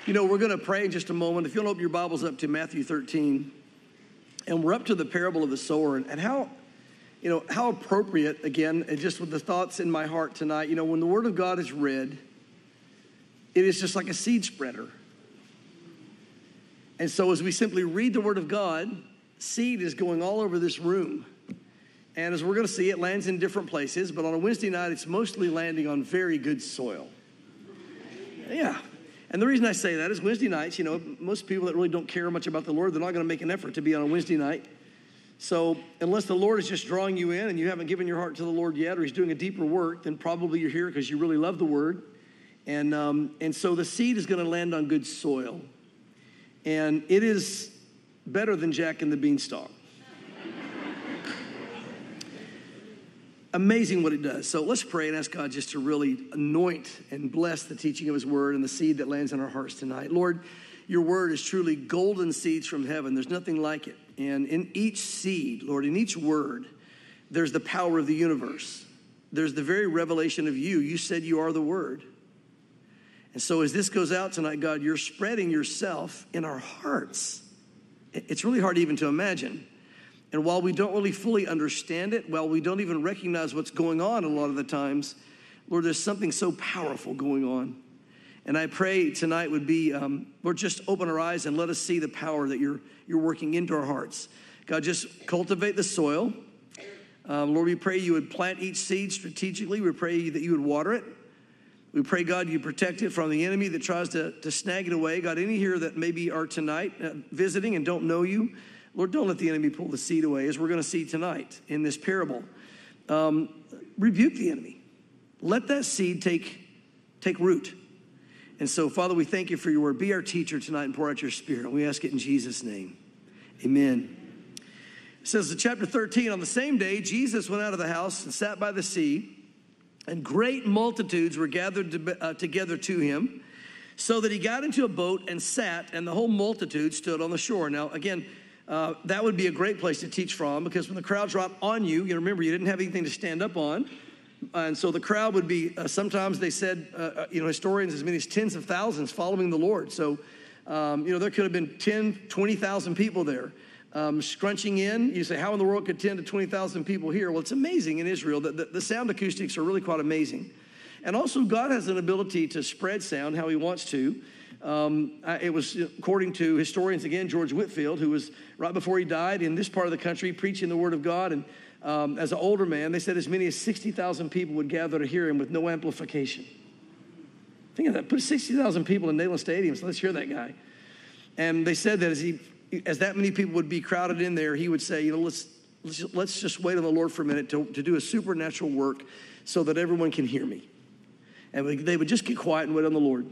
You know, we're going to pray in just a moment. If you'll open your Bibles up to Matthew 13, and we're up to the parable of the sower, and how appropriate, again, and just with the thoughts in my heart tonight, you know, when the Word of God is read, it is just like a seed spreader. And so as we simply read the Word of God, seed is going all over this room. And as we're going to see, it lands in different places, but on a Wednesday night, it's mostly landing on very good soil. Yeah. And the reason I say that is Wednesday nights, you know, most people that really don't care much about the Lord, they're not going to make an effort to be on a Wednesday night. So unless the Lord is just drawing you in and you haven't given your heart to the Lord yet, or he's doing a deeper work, then probably you're here because you really love the Word. And so the seed is going to land on good soil. And it is better than Jack and the Beanstalk. Amazing what it does. So let's pray and ask God just to really anoint and bless the teaching of his word and the seed that lands in our hearts tonight. Lord, your word is truly golden seeds from heaven. There's nothing like it. And in each seed, Lord, in each word, there's the power of the universe. There's the very revelation of you. You said you are the word. And so as this goes out tonight, God, you're spreading yourself in our hearts. It's really hard even to imagine. And while we don't really fully understand it, while we don't even recognize what's going on a lot of the times, Lord, there's something so powerful going on. And I pray tonight would be, Lord, just open our eyes and let us see the power that you're working into our hearts. God, just cultivate the soil. Lord, we pray you would plant each seed strategically. We pray that you would water it. We pray, God, you protect it from the enemy that tries to snag it away. God, any here that maybe are tonight visiting and don't know you, Lord, don't let the enemy pull the seed away, as we're going to see tonight in this parable. Rebuke the enemy. Let that seed take root. And so, Father, we thank you for your word. Be our teacher tonight and pour out your spirit. We ask it in Jesus' name. Amen. It says in chapter 13, on the same day, Jesus went out of the house and sat by the sea, and great multitudes were gathered together to him, so that he got into a boat and sat, and the whole multitude stood on the shore. Now, again, that would be a great place to teach from, because when the crowd dropped on you, you remember you didn't have anything to stand up on. And so the crowd would be, sometimes they said, historians, as many as tens of thousands following the Lord. So, there could have been 10, 20,000 people there scrunching in. You say, how in the world could 10 to 20,000 people hear? Well, it's amazing in Israel. The sound acoustics are really quite amazing. And also God has an ability to spread sound how he wants to. It was, according to historians, again, George Whitefield, who was right before he died in this part of the country preaching the word of God. And as an older man, they said as many as 60,000 people would gather to hear him with no amplification. Think of that. Put 60,000 people in Neyland Stadium, so let's hear that guy. And they said that as that many people would be crowded in there, he would say, let's just wait on the Lord for a minute to do a supernatural work so that everyone can hear me. And they would just get quiet and wait on the Lord.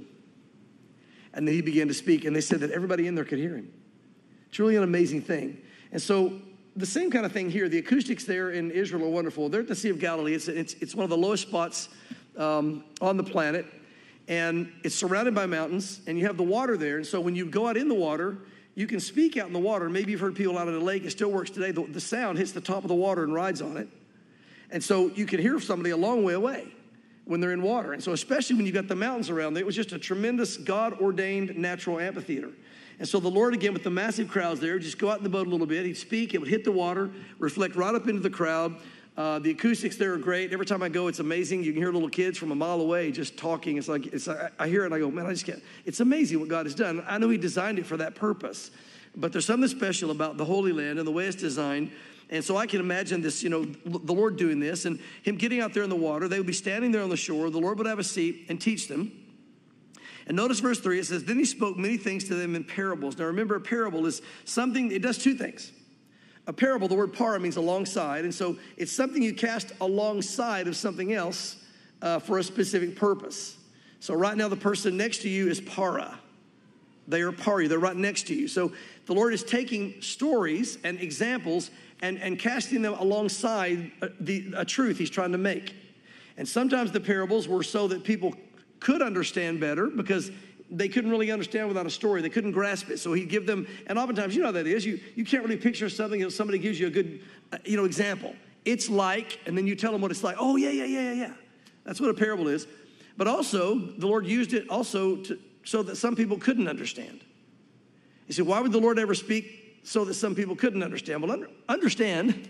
And then he began to speak, and they said that everybody in there could hear him. It's really an amazing thing. And so the same kind of thing here. The acoustics there in Israel are wonderful. They're at the Sea of Galilee. It's one of the lowest spots on the planet, and it's surrounded by mountains, and you have the water there. And so when you go out in the water, you can speak out in the water. And maybe you've heard people out at a lake. It still works today. The sound hits the top of the water and rides on it. And so you can hear somebody a long way away when they're in water. And so especially when you got the mountains around, it was just a tremendous God-ordained natural amphitheater. And so the Lord, again, with the massive crowds there, would just go out in the boat a little bit. He'd speak. It would hit the water, reflect right up into the crowd. The acoustics there are great. Every time I go, it's amazing. You can hear little kids from a mile away just talking. It's like I hear it and I go, man, I just can't. It's amazing what God has done. I know he designed it for that purpose. But there's something special about the Holy Land and the way it's designed. And so I can imagine this, the Lord doing this and him getting out there in the water. They would be standing there on the shore. The Lord would have a seat and teach them. And notice verse 3, it says, then he spoke many things to them in parables. Now remember, a parable is something, it does two things. A parable, the word para means alongside. And so it's something you cast alongside of something else for a specific purpose. So right now the person next to you is para. They are pari. They're right next to you. So the Lord is taking stories and examples and casting them alongside a truth he's trying to make. And sometimes the parables were so that people could understand better because they couldn't really understand without a story. They couldn't grasp it. So he'd give them, and oftentimes, you know how that is. You can't really picture something until somebody gives you a good, example. It's like, and then you tell them what it's like. Oh, yeah. That's what a parable is. But also, the Lord used it also so that some people couldn't understand. You say, why would the Lord ever speak so that some people couldn't understand? Well, understand,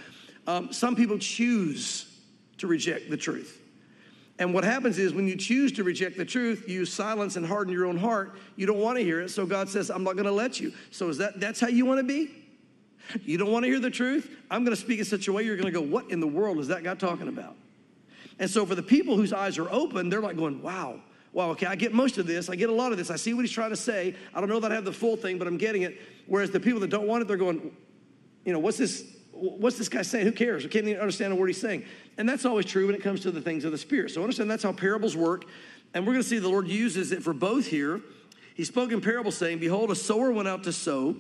some people choose to reject the truth. And what happens is when you choose to reject the truth, you silence and harden your own heart. You don't want to hear it, so God says, I'm not going to let you. So that's how you want to be? You don't want to hear the truth? I'm going to speak in such a way you're going to go, what in the world is that God talking about? And so for the people whose eyes are open, they're like going, wow, okay, I get most of this. I get a lot of this. I see what he's trying to say. I don't know that I have the full thing, but I'm getting it. Whereas the people that don't want it, they're going, what's this guy saying? Who cares? I can't even understand a word he's saying. And that's always true when it comes to the things of the Spirit. So understand that's how parables work. And we're going to see the Lord uses it for both here. He spoke in parables saying, behold, a sower went out to sow.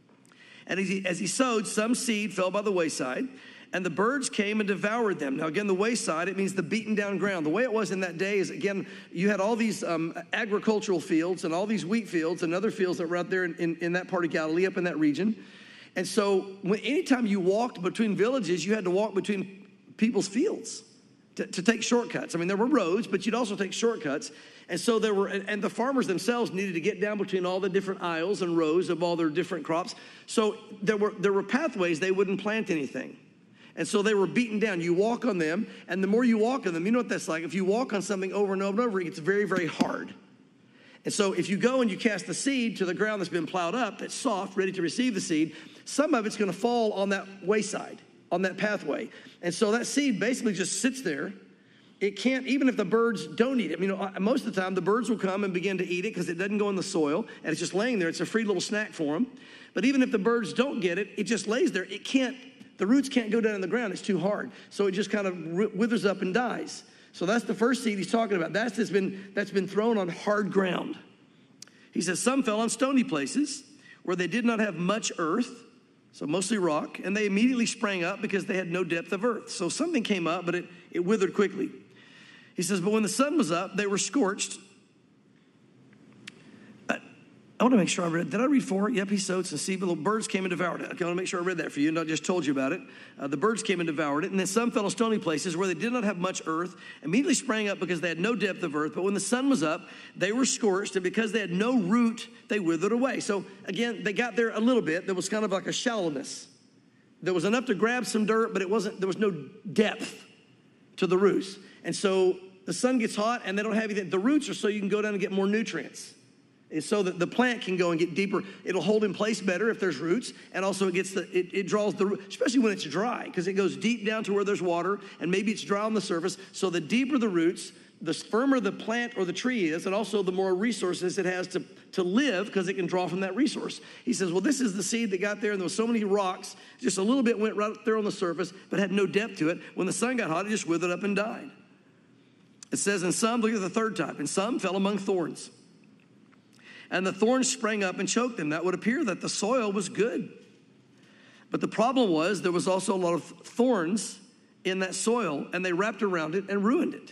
And as he sowed, some seed fell by the wayside, and the birds came and devoured them. Now, again, the wayside, it means the beaten down ground. The way it was in that day is, again, you had all these agricultural fields and all these wheat fields and other fields that were out there in that part of Galilee, up in that region. And so anytime you walked between villages, you had to walk between people's fields to take shortcuts. I mean, there were roads, but you'd also take shortcuts. And so and the farmers themselves needed to get down between all the different aisles and rows of all their different crops. So there were pathways, they wouldn't plant anything. And so they were beaten down. You walk on them, and the more you walk on them, you know what that's like. If you walk on something over and over and over, it gets very, very hard. And so if you go and you cast the seed to the ground that's been plowed up, that's soft, ready to receive the seed, some of it's going to fall on that wayside, on that pathway. And so that seed basically just sits there. It can't, even if the birds don't eat it. Most of the time the birds will come and begin to eat it because it doesn't go in the soil and it's just laying there. It's a free little snack for them. But even if the birds don't get it, it just lays there. The roots can't go down in the ground. It's too hard. So it just kind of withers up and dies. So that's the first seed he's talking about. That's been thrown on hard ground. He says, some fell on stony places where they did not have much earth, so mostly rock, and they immediately sprang up because they had no depth of earth. So something came up, but it withered quickly. He says, but when the sun was up, they were scorched. I want to make sure I read. Did I read 4? Yep, he sowed some seed, but the birds came and devoured it. Okay, I want to make sure I read that for you, and not just told you about it. The birds came and devoured it, and then some fell on stony places where they did not have much earth, immediately sprang up because they had no depth of earth. But when the sun was up, they were scorched, and because they had no root, they withered away. So again, they got there a little bit. There was kind of like a shallowness. There was enough to grab some dirt, but there was no depth to the roots. And so the sun gets hot, and they don't have anything. The roots are so you can go down and get more nutrients. It's so that the plant can go and get deeper. It'll hold in place better if there's roots, and also it draws the root, especially when it's dry, because it goes deep down to where there's water, and maybe it's dry on the surface. So the deeper the roots, the firmer the plant or the tree is, and also the more resources it has to live, because it can draw from that resource. He says, well, this is the seed that got there, and there was so many rocks, just a little bit went right up there on the surface, but had no depth to it. When the sun got hot, it just withered up and died. It says, and some, look at the third type, and some fell among thorns. And the thorns sprang up and choked them. That would appear that the soil was good. But the problem was there was also a lot of thorns in that soil, and they wrapped around it and ruined it.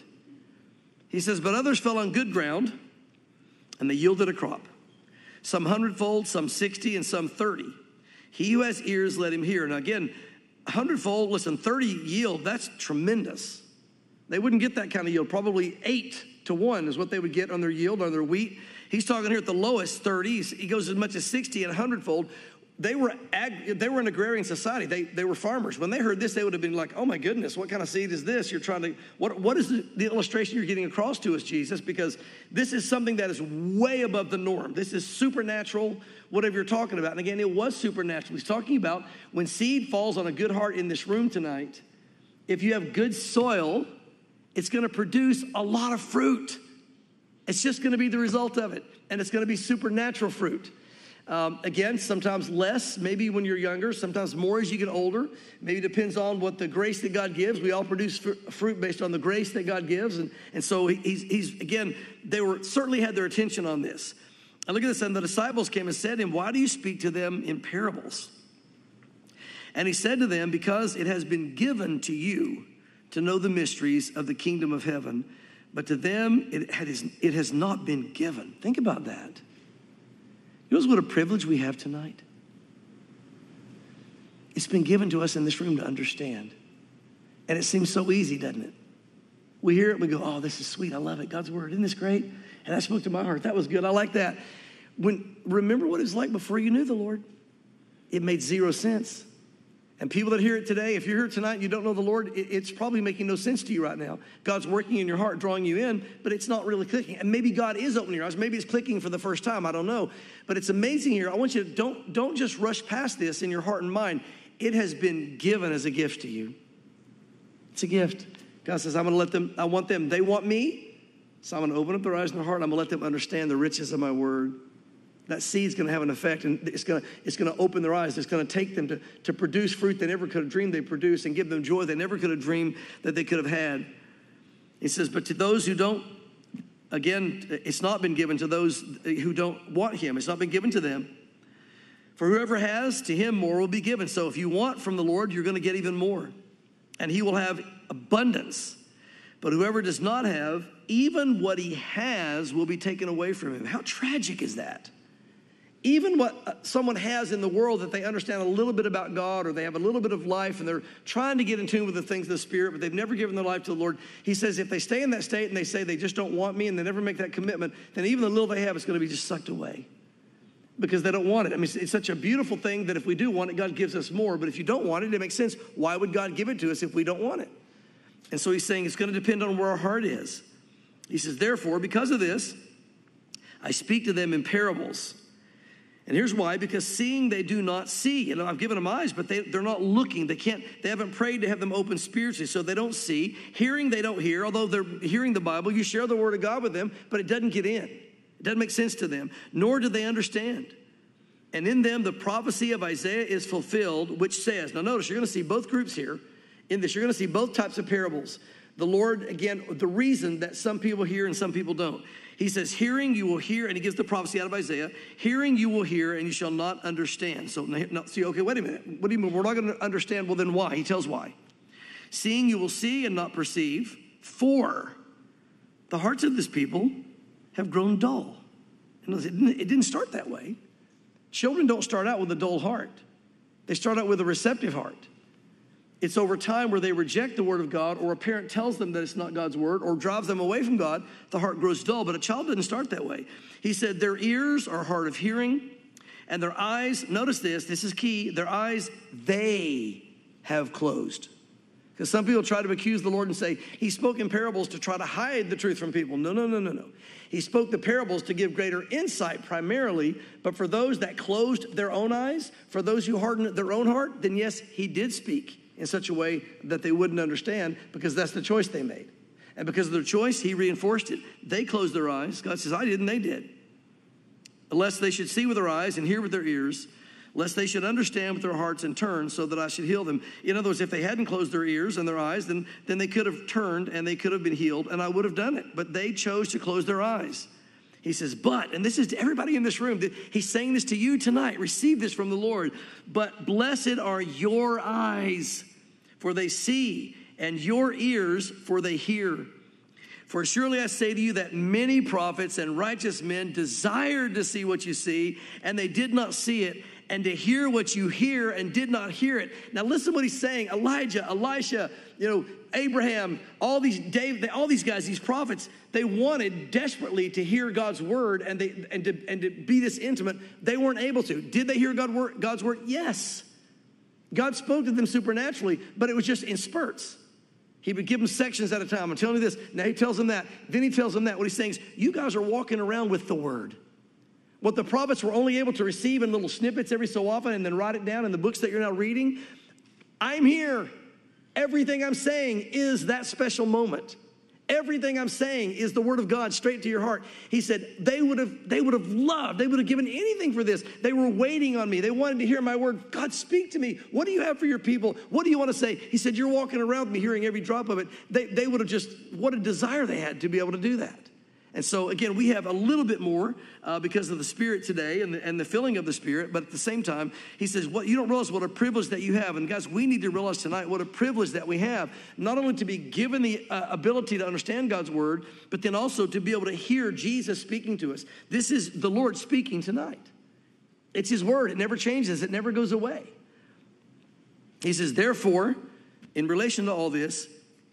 He says, but others fell on good ground, and they yielded a crop. Some 100-fold, some 60, and some 30. He who has ears, let him hear. Now again, 100-fold, listen, 30 yield, that's tremendous. They wouldn't get that kind of yield. Probably 8 to 1 is what they would get on their yield, on their wheat. He's talking here at the lowest 30s. He goes as much as 60 and 100-fold. They were an agrarian society. They were farmers. When they heard this, they would have been like, oh my goodness, what kind of seed is this? You're trying to, what is the illustration you're getting across to us, Jesus? Because this is something that is way above the norm. This is supernatural, whatever you're talking about. And again, it was supernatural. He's talking about when seed falls on a good heart in this room tonight, if you have good soil, it's going to produce a lot of fruit. It's just going to be the result of it. And it's going to be supernatural fruit. Again, sometimes less, maybe when you're younger, sometimes more as you get older. Maybe it depends on what the grace that God gives. We all produce fruit based on the grace that God gives. And so he's again, they certainly had their attention on this. And look at this. And the disciples came and said to him, why do you speak to them in parables? And he said to them, because it has been given to you to know the mysteries of the kingdom of heaven, but to them it has not been given. Think about that. You know what a privilege we have tonight? It's been given to us in this room to understand. And it seems so easy, doesn't it? We hear it, we go, oh, this is sweet, I love it, God's word, isn't this great? And that spoke to my heart. That was good. I like that. Remember what it was like before you knew the Lord? It made zero sense. And people that hear it today, if you're here tonight and you don't know the Lord, it's probably making no sense to you right now. God's working in your heart, drawing you in, but it's not really clicking. And maybe God is opening your eyes. Maybe it's clicking for the first time. I don't know. But it's amazing here. I want you to don't just rush past this in your heart and mind. It has been given as a gift to you. It's a gift. God says, I'm going to let them, I want them, they want me. So I'm going to open up their eyes and their heart. I'm going to let them understand the riches of my word. That seed's going to have an effect, and it's going to open their eyes. It's going to take them to produce fruit they never could have dreamed they'd produce and give them joy they never could have dreamed that they could have had. He says, but to those who don't, again, it's not been given to those who don't want him. It's not been given to them. For whoever has, to him more will be given. So if you want from the Lord, you're going to get even more. And he will have abundance. But whoever does not have, even what he has will be taken away from him. How tragic is that? Even what someone has in the world that they understand a little bit about God, or they have a little bit of life and they're trying to get in tune with the things of the Spirit, but they've never given their life to the Lord. He says if they stay in that state and they say they just don't want me and they never make that commitment, then even the little they have is going to be just sucked away because they don't want it. I mean, it's such a beautiful thing that if we do want it, God gives us more. But if you don't want it, it makes sense. Why would God give it to us if we don't want it? And so he's saying it's going to depend on where our heart is. He says, therefore, because of this, I speak to them in parables. And here's why, because seeing they do not see. You know, I've given them eyes, but they're not looking. They haven't prayed to have them open spiritually, so they don't see. Hearing, they don't hear. Although they're hearing the Bible, you share the word of God with them, but it doesn't get in. It doesn't make sense to them, nor do they understand. And in them, the prophecy of Isaiah is fulfilled, which says, now notice, you're going to see both groups here. In this, you're going to see both types of parables. The Lord, again, the reason that some people hear and some people don't. He says, hearing you will hear, and he gives the prophecy out of Isaiah, hearing you will hear, and you shall not understand. So, see, okay, wait a minute. What do you mean? We're not going to understand. Well, then why? He tells why. Seeing you will see and not perceive, for the hearts of this people have grown dull. And it didn't start that way. Children don't start out with a dull heart. They start out with a receptive heart. It's over time where they reject the word of God, or a parent tells them that it's not God's word, or drives them away from God, the heart grows dull. But a child doesn't start that way. He said their ears are hard of hearing, and their eyes, notice this is key, their eyes, they have closed. Because some people try to accuse the Lord and say, he spoke in parables to try to hide the truth from people. No. He spoke the parables to give greater insight primarily, but for those that closed their own eyes, for those who hardened their own heart, then yes, he did speak in such a way that they wouldn't understand, because that's the choice they made. And because of their choice, he reinforced it. They closed their eyes. God says, I didn't, they did. Lest they should see with their eyes and hear with their ears, lest they should understand with their hearts and turn, so that I should heal them. In other words, if they hadn't closed their ears and their eyes, then they could have turned and they could have been healed, and I would have done it. But they chose to close their eyes. He says, but, and this is to everybody in this room, he's saying this to you tonight, receive this from the Lord, but blessed are your eyes, for they see, and your ears, for they hear. For surely I say to you that many prophets and righteous men desired to see what you see, and they did not see it, and to hear what you hear and did not hear it. Now listen to what he's saying. Elijah, Elisha, Abraham, all these guys, these prophets, they wanted desperately to hear God's word and to be this intimate. They weren't able to. Did they hear God's word? Yes. God spoke to them supernaturally, but it was just in spurts. He would give them sections at a time. I'm telling you this. Now he tells them that. Then he tells them that. What he's saying is, you guys are walking around with the word. What the prophets were only able to receive in little snippets every so often and then write it down in the books that you're now reading. I'm here. Everything I'm saying is that special moment. Everything I'm saying is the word of God straight to your heart. He said they would have loved, they would have given anything for this. They were waiting on me. They wanted to hear my word. God, speak to me. What do you have for your people? What do you want to say? He said, you're walking around me hearing every drop of it. They would have just, what a desire they had to be able to do that. And so, again, we have a little bit more because of the Spirit today and the filling of the Spirit. But at the same time, he says, "What you don't realize what a privilege that you have." And guys, we need to realize tonight what a privilege that we have. Not only to be given the ability to understand God's word, but then also to be able to hear Jesus speaking to us. This is the Lord speaking tonight. It's his word. It never changes. It never goes away. He says, therefore, in relation to all this,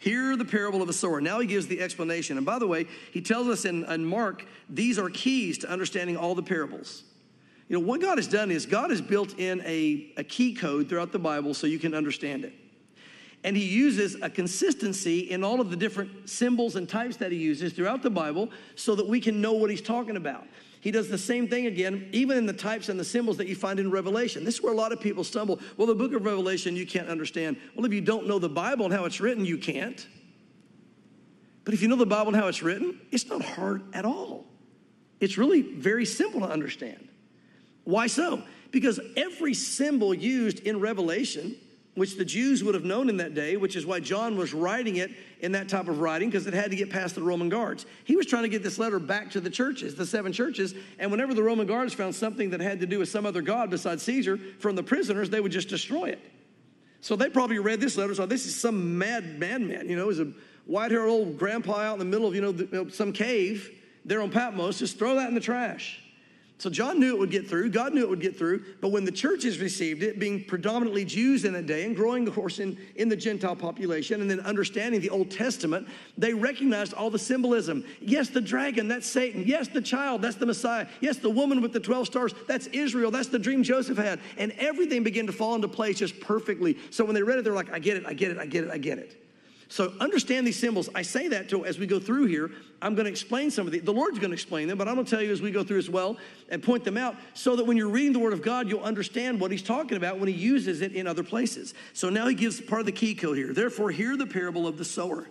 Hear the parable of the sower. Now he gives the explanation. And by the way, he tells us in Mark, these are keys to understanding all the parables. You know, what God has done is God has built in a key code throughout the Bible so you can understand it. And he uses a consistency in all of the different symbols and types that he uses throughout the Bible so that we can know what he's talking about. He does the same thing again, even in the types and the symbols that you find in Revelation. This is where a lot of people stumble. Well, the book of Revelation, you can't understand. Well, if you don't know the Bible and how it's written, you can't. But if you know the Bible and how it's written, it's not hard at all. It's really very simple to understand. Why so? Because every symbol used in Revelation, which the Jews would have known in that day, which is why John was writing it in that type of writing, because it had to get past the Roman guards. He was trying to get this letter back to the churches, the 7 churches, and whenever the Roman guards found something that had to do with some other god besides Caesar from the prisoners, they would just destroy it. So they probably read this letter, so this is some madman, you know, it was a white-haired old grandpa out in the middle of, some cave there on Patmos, just throw that in the trash. So John knew it would get through. God knew it would get through. But when the churches received it, being predominantly Jews in that day and growing, of course, in the Gentile population and then understanding the Old Testament, they recognized all the symbolism. Yes, the dragon, that's Satan. Yes, the child, that's the Messiah. Yes, the woman with the 12 stars, that's Israel. That's the dream Joseph had. And everything began to fall into place just perfectly. So when they read it, they're like, I get it, I get it, I get it, I get it. So understand these symbols. I say that as we go through here. I'm going to explain some of the Lord's going to explain them, but I'm going to tell you as we go through as well and point them out so that when you're reading the Word of God, you'll understand what he's talking about when he uses it in other places. So now he gives part of the key code here. Therefore, hear the parable of the sower.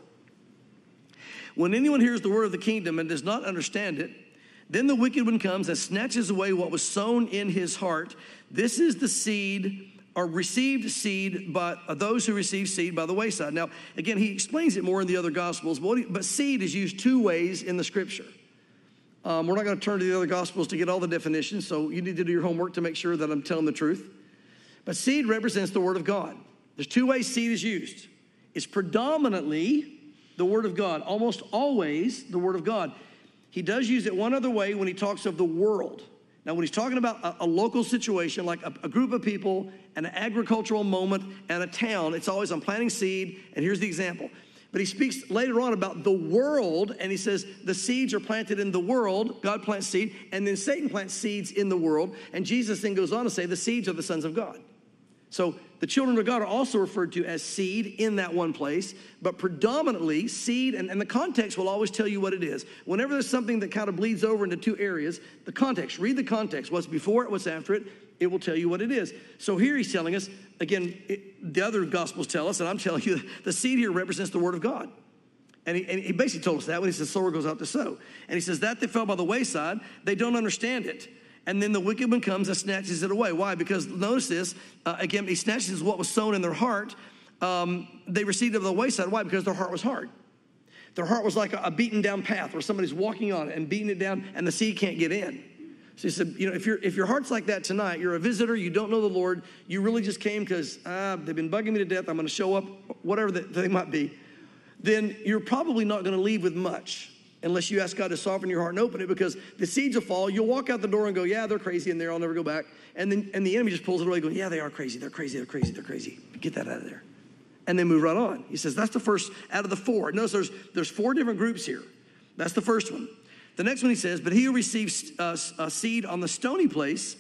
When anyone hears the word of the kingdom and does not understand it, then the wicked one comes and snatches away what was sown in his heart. This is the seed or received seed by those who receive seed by the wayside. Now, again, he explains it more in the other Gospels, but seed is used 2 ways in the Scripture. We're not going to turn to the other Gospels to get all the definitions, so you need to do your homework to make sure that I'm telling the truth. But seed represents the Word of God. There's 2 ways seed is used. It's predominantly the Word of God, almost always the Word of God. He does use it one other way when he talks of the world. Now, when he's talking about a local situation, like a group of people, an agricultural moment, and a town, it's always, I'm planting seed, and here's the example. But he speaks later on about the world, and he says the seeds are planted in the world. God plants seed, and then Satan plants seeds in the world. And Jesus then goes on to say the seeds are the sons of God. So the children of God are also referred to as seed in that one place, but predominantly seed, and the context will always tell you what it is. Whenever there's something that kind of bleeds over into 2 areas, the context, read the context, what's before it, what's after it, it will tell you what it is. So here he's telling us, again, the other Gospels tell us, and I'm telling you, the seed here represents the Word of God. And he basically told us that when he says, sower goes out to sow. And he says that they fell by the wayside, they don't understand it. And then the wicked one comes and snatches it away. Why? Because notice this, again, he snatches what was sown in their heart. They received it by the wayside. Why? Because their heart was hard. Their heart was like a beaten down path where somebody's walking on it and beating it down and the seed can't get in. So he said, you know, if your heart's like that tonight, you're a visitor, you don't know the Lord, you really just came because they've been bugging me to death, I'm going to show up, whatever they might be, then you're probably not going to leave with much. Unless you ask God to soften your heart and open it, because the seeds will fall. You'll walk out the door and go, yeah, they're crazy in there. I'll never go back. And the enemy just pulls it away going, yeah, they are crazy. They're crazy. They're crazy. They're crazy. Get that out of there. And they move right on. He says that's the first out of the 4. Notice there's 4 different groups here. That's the first one. The next one he says, but he who receives a seed on the stony place,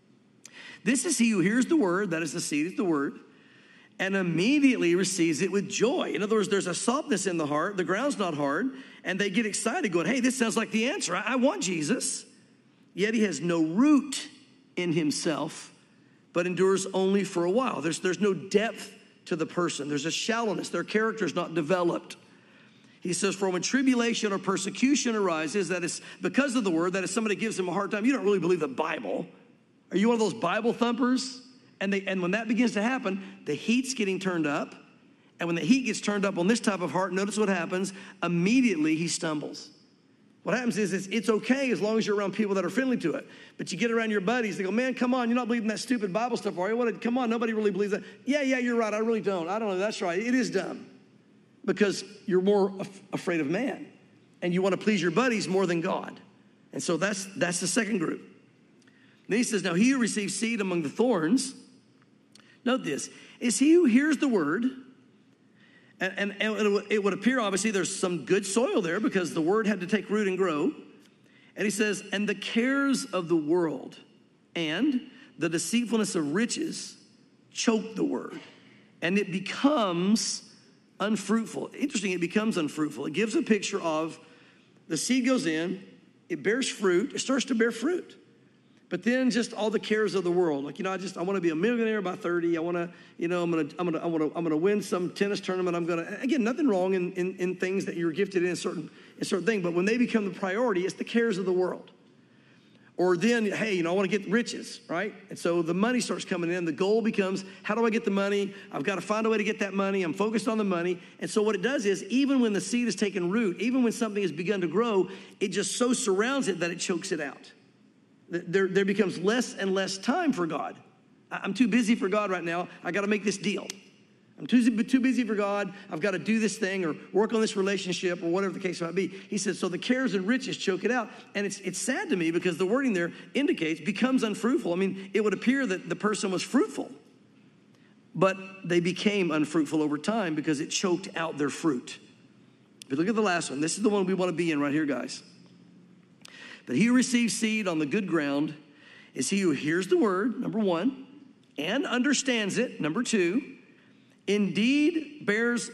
this is he who hears the word, that is the seed is the word, and immediately receives it with joy. In other words, there's a softness in the heart. The ground's not hard. And they get excited going, hey, this sounds like the answer. I want Jesus. Yet he has no root in himself, but endures only for a while. There's no depth to the person. There's a shallowness. Their character is not developed. He says, for when tribulation or persecution arises, that is because of the word, that is somebody gives him a hard time. You don't really believe the Bible. Are you one of those Bible thumpers? And when that begins to happen, the heat's getting turned up. And when the heat gets turned up on this type of heart, notice what happens. Immediately he stumbles. What happens is it's okay as long as you're around people that are friendly to it. But you get around your buddies, they go, man, come on, you're not believing that stupid Bible stuff, are you? Come on, nobody really believes that. Yeah, you're right, I really don't. I don't know, that's right, it is dumb. Because you're more afraid of man. And you want to please your buddies more than God. And so that's the second group. Then he says, now he who receives seed among the thorns, note this, is he who hears the word And it would appear, obviously, there's some good soil there because the word had to take root and grow. And he says, and the cares of the world and the deceitfulness of riches choke the word, and it becomes unfruitful. Interesting, it becomes unfruitful. It gives a picture of the seed goes in, it bears fruit, it starts to bear fruit. But then just all the cares of the world, like, I want to be a millionaire by 30. I want to, I'm going to win some tennis tournament. Again, nothing wrong in things that you're gifted in certain thing. But when they become the priority, it's the cares of the world. Or then, hey, I want to get riches, right? And so the money starts coming in. The goal becomes, how do I get the money? I've got to find a way to get that money. I'm focused on the money. And so what it does is, even when the seed has taken root, even when something has begun to grow, it just so surrounds it that it chokes it out. There becomes less and less time for God. I'm too busy for God right now. I got to make this deal. I'm too busy for God. I've got to do this thing or work on this relationship or whatever the case might be. He says, so the cares and riches choke it out. And it's sad to me because the wording there indicates becomes unfruitful. I mean, it would appear that the person was fruitful, but they became unfruitful over time because it choked out their fruit. But look at the last one. This is the one we want to be in right here, guys. But he who receives seed on the good ground is he who hears the word, number one, and understands it, number two, who indeed bears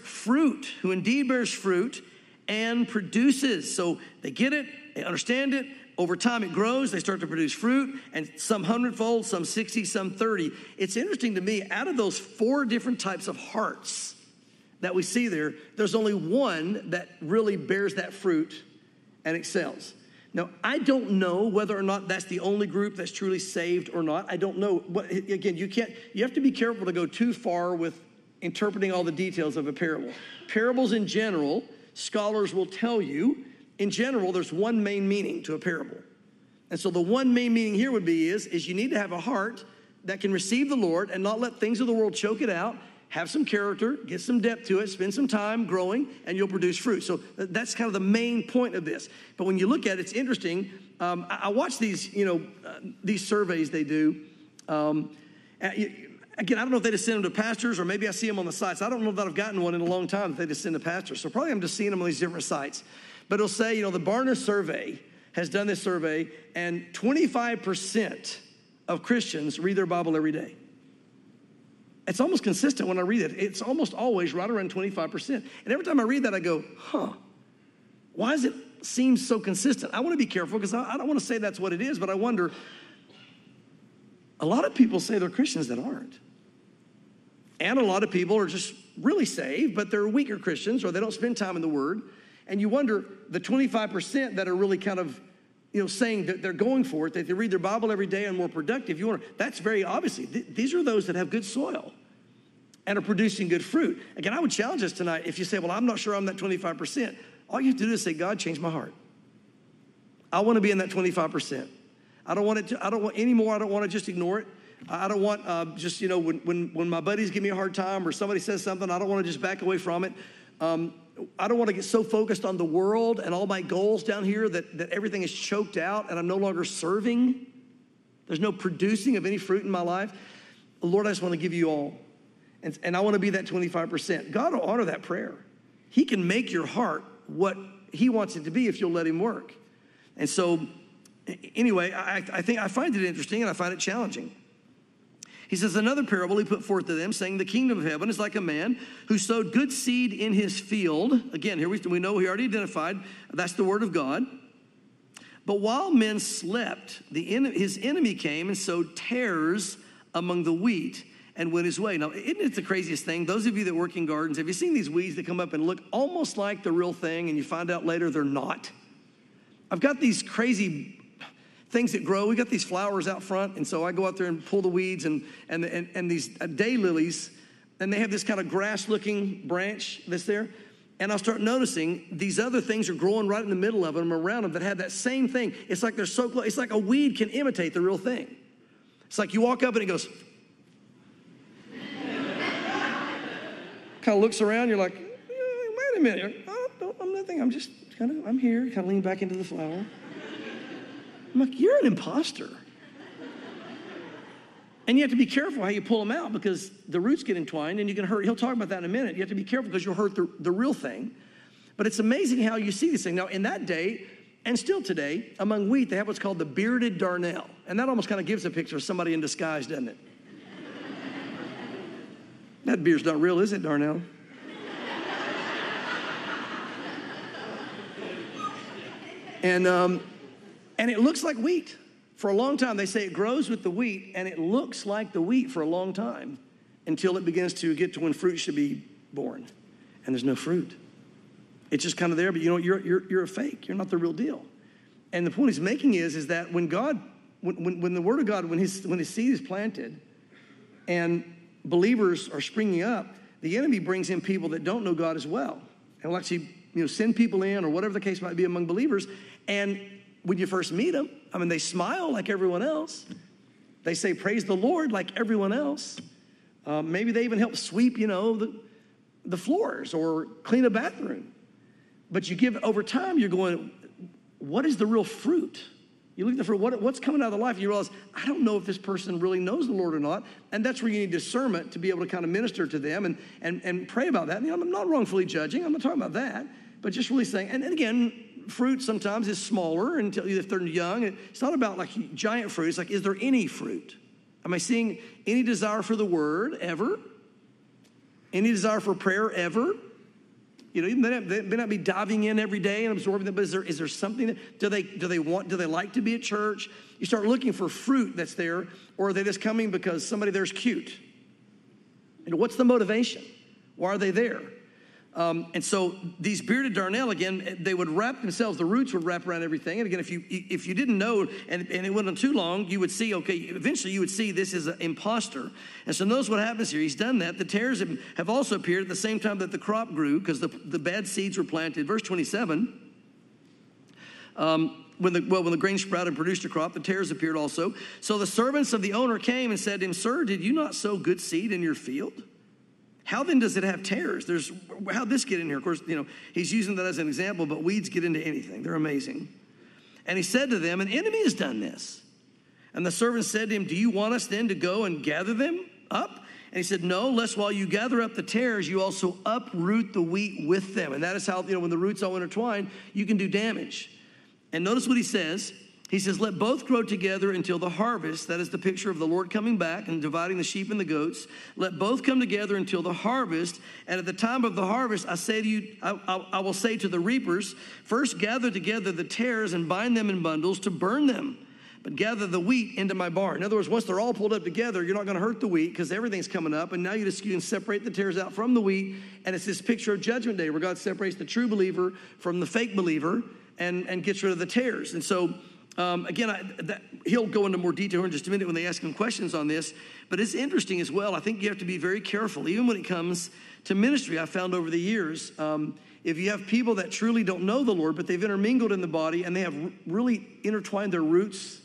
fruit and produces. So they get it, they understand it. Over time it grows, they start to produce fruit, and some 100-fold, some 60, some 30. It's interesting to me, out of those 4 different types of hearts that we see there, there's only one that really bears that fruit and excels. Now, I don't know whether or not that's the only group that's truly saved or not. I don't know. But again, you have to be careful to go too far with interpreting all the details of a parable. Parables in general, scholars will tell you, in general, there's one main meaning to a parable. And so the one main meaning here would be is you need to have a heart that can receive the Lord and not let things of the world choke it out. Have some character, get some depth to it, spend some time growing, and you'll produce fruit. So that's kind of the main point of this. But when you look at it, it's interesting. I watch these, these surveys they do. Again, I don't know if they just send them to pastors or maybe I see them on the sites. I don't know that I've gotten one in a long time that they just send to pastors. So probably I'm just seeing them on these different sites. But it'll say, the Barna survey has done this survey, and 25% of Christians read their Bible every day. It's almost consistent when I read it. It's almost always right around 25%. And every time I read that, I go, why does it seem so consistent? I want to be careful because I don't want to say that's what it is, but I wonder, a lot of people say they're Christians that aren't. And a lot of people are just really saved, but they're weaker Christians or they don't spend time in the Word. And you wonder, the 25% that are really kind of saying that they're going for it, that they read their Bible every day and more productive, that's very obviously, these are those that have good soil and are producing good fruit. Again, I would challenge us tonight, if you say, well, I'm not sure I'm that 25%, all you have to do is say, God, change my heart. I want to be in that 25%. I don't want anymore. I don't want to just ignore it. I don't want when my buddies give me a hard time or somebody says something, I don't want to just back away from it. I don't want to get so focused on the world and all my goals down here that everything is choked out and I'm no longer serving. There's no producing of any fruit in my life. Lord, I just want to give you all. And I want to be that 25%. God will honor that prayer. He can make your heart what he wants it to be if you'll let him work. And so, anyway, I think I find it interesting and I find it challenging. He says, another parable he put forth to them, saying, the kingdom of heaven is like a man who sowed good seed in his field. Again, here we know he already identified, that's the word of God. But while men slept, his enemy came and sowed tares among the wheat and went his way. Now, isn't it the craziest thing? Those of you that work in gardens, have you seen these weeds that come up and look almost like the real thing and you find out later they're not? I've got these crazy things that grow. We got these flowers out front, and so I go out there and pull the weeds and these daylilies, and they have this kind of grass-looking branch that's there, and I'll start noticing these other things are growing right in the middle of them, around them, that have that same thing. It's like they're so close. It's like a weed can imitate the real thing. It's like you walk up and it goes, kind of looks around. You're like, wait a minute. Oh, I'm nothing. I'm here. Kind of lean back into the flower. I'm like, you're an imposter. And you have to be careful how you pull them out because the roots get entwined and you can hurt. He'll talk about that in a minute. You have to be careful because you'll hurt the real thing. But it's amazing how you see this thing. Now, in that day, and still today, among wheat, they have what's called the bearded darnel. And that almost kind of gives a picture of somebody in disguise, doesn't it? That beard's not real, is it, Darnell? And it looks like wheat. For a long time, they say it grows with the wheat, and it looks like the wheat for a long time until it begins to get to when fruit should be born. And there's no fruit. It's just kind of there, but you know, you're a fake. You're not the real deal. And the point he's making is that when God, when the Word of God, when his seed is planted and believers are springing up, the enemy brings in people that don't know God as well. And will actually, send people in or whatever the case might be among believers. And when you first meet them, they smile like everyone else. They say, praise the Lord like everyone else. Maybe they even help sweep, the floors or clean a bathroom. But you give, over time, you're going, what is the real fruit? You look at the fruit, what's coming out of the life, and you realize, I don't know if this person really knows the Lord or not. And that's where you need discernment to be able to kind of minister to them and pray about that. And, I'm not wrongfully judging. I'm not talking about that. But just really saying, and again, fruit sometimes is smaller until if they're young. It's not about like giant fruit. It's like, is there any fruit? Am I seeing any desire for the word ever? Any desire for prayer ever? They may not be diving in every day and absorbing them, but is there something do they like to be at church? You start looking for fruit that's there, or are they just coming because somebody there's cute? What's the motivation? Why are they there? And so these bearded darnel, again, they would wrap themselves, the roots would wrap around everything. And again, if you didn't know, and it wasn't too long, you would see, okay, eventually you would see this is an imposter. And so notice what happens here. He's done that. The tares have also appeared at the same time that the crop grew because the bad seeds were planted. Verse 27, when the grain sprouted and produced a crop, the tares appeared also. So the servants of the owner came and said to him, Sir, did you not sow good seed in your field? How then does it have tares? How'd this get in here? Of course, he's using that as an example, but weeds get into anything. They're amazing. And he said to them, an enemy has done this. And the servant said to him, do you want us then to go and gather them up? And he said, no, lest while you gather up the tares, you also uproot the wheat with them. And that is how, when the roots all intertwine, you can do damage. And notice what he says. He says, let both grow together until the harvest. That is the picture of the Lord coming back and dividing the sheep and the goats. Let both come together until the harvest. And at the time of the harvest, I say to you, I will say to the reapers, first gather together the tares and bind them in bundles to burn them. But gather the wheat into my barn. In other words, once they're all pulled up together, you're not going to hurt the wheat because everything's coming up. And now you can separate the tares out from the wheat. And it's this picture of Judgment Day where God separates the true believer from the fake believer and gets rid of the tares. And so, he'll go into more detail in just a minute when they ask him questions on this. But it's interesting as well. I think you have to be very careful, even when it comes to ministry. I've found over the years, if you have people that truly don't know the Lord, but they've intermingled in the body and they have really intertwined their roots,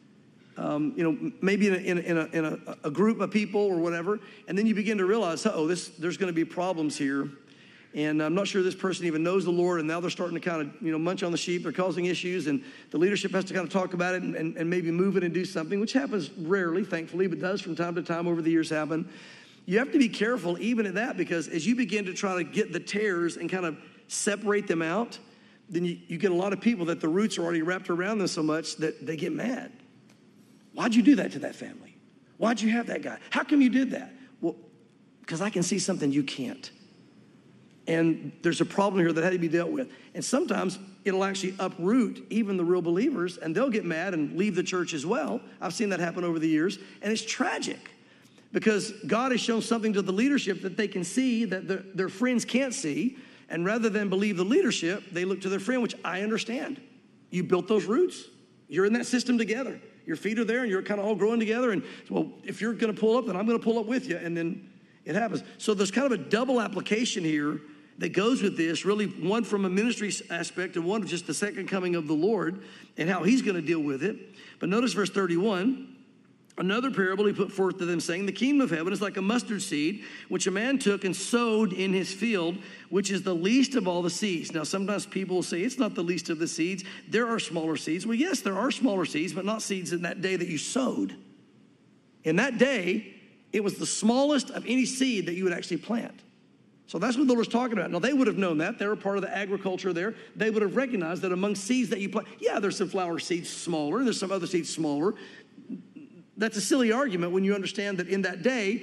maybe in a group of people or whatever, and then you begin to realize, there's going to be problems here. And I'm not sure this person even knows the Lord, and now they're starting to kind of, munch on the sheep. They're causing issues, and the leadership has to kind of talk about it and maybe move it and do something, which happens rarely, thankfully, but does from time to time over the years happen. You have to be careful even at that, because as you begin to try to get the tares and kind of separate them out, then you get a lot of people that the roots are already wrapped around them so much that they get mad. Why'd you do that to that family? Why'd you have that guy? How come you did that? Well, because I can see something you can't. And there's a problem here that had to be dealt with. And sometimes it'll actually uproot even the real believers, and they'll get mad and leave the church as well. I've seen that happen over the years, and it's tragic because God has shown something to the leadership that they can see that their friends can't see, and rather than believe the leadership, they look to their friend, which I understand. You built those roots. You're in that system together. Your feet are there, and you're kind of all growing together, and well, if you're going to pull up, then I'm going to pull up with you, and then it happens. So there's kind of a double application here that goes with this, really one from a ministry aspect and one of just the second coming of the Lord and how he's going to deal with it. But notice verse 31, another parable he put forth to them, saying, the kingdom of heaven is like a mustard seed, which a man took and sowed in his field, which is the least of all the seeds. Now, sometimes people will say it's not the least of the seeds. There are smaller seeds. Well, yes, there are smaller seeds, but not seeds in that day that you sowed. In that day, it was the smallest of any seed that you would actually plant. So that's what the Lord's talking about. Now, they would have known that. They were part of the agriculture there. They would have recognized that among seeds that you plant, yeah, there's some flower seeds smaller. There's some other seeds smaller. That's a silly argument when you understand that in that day,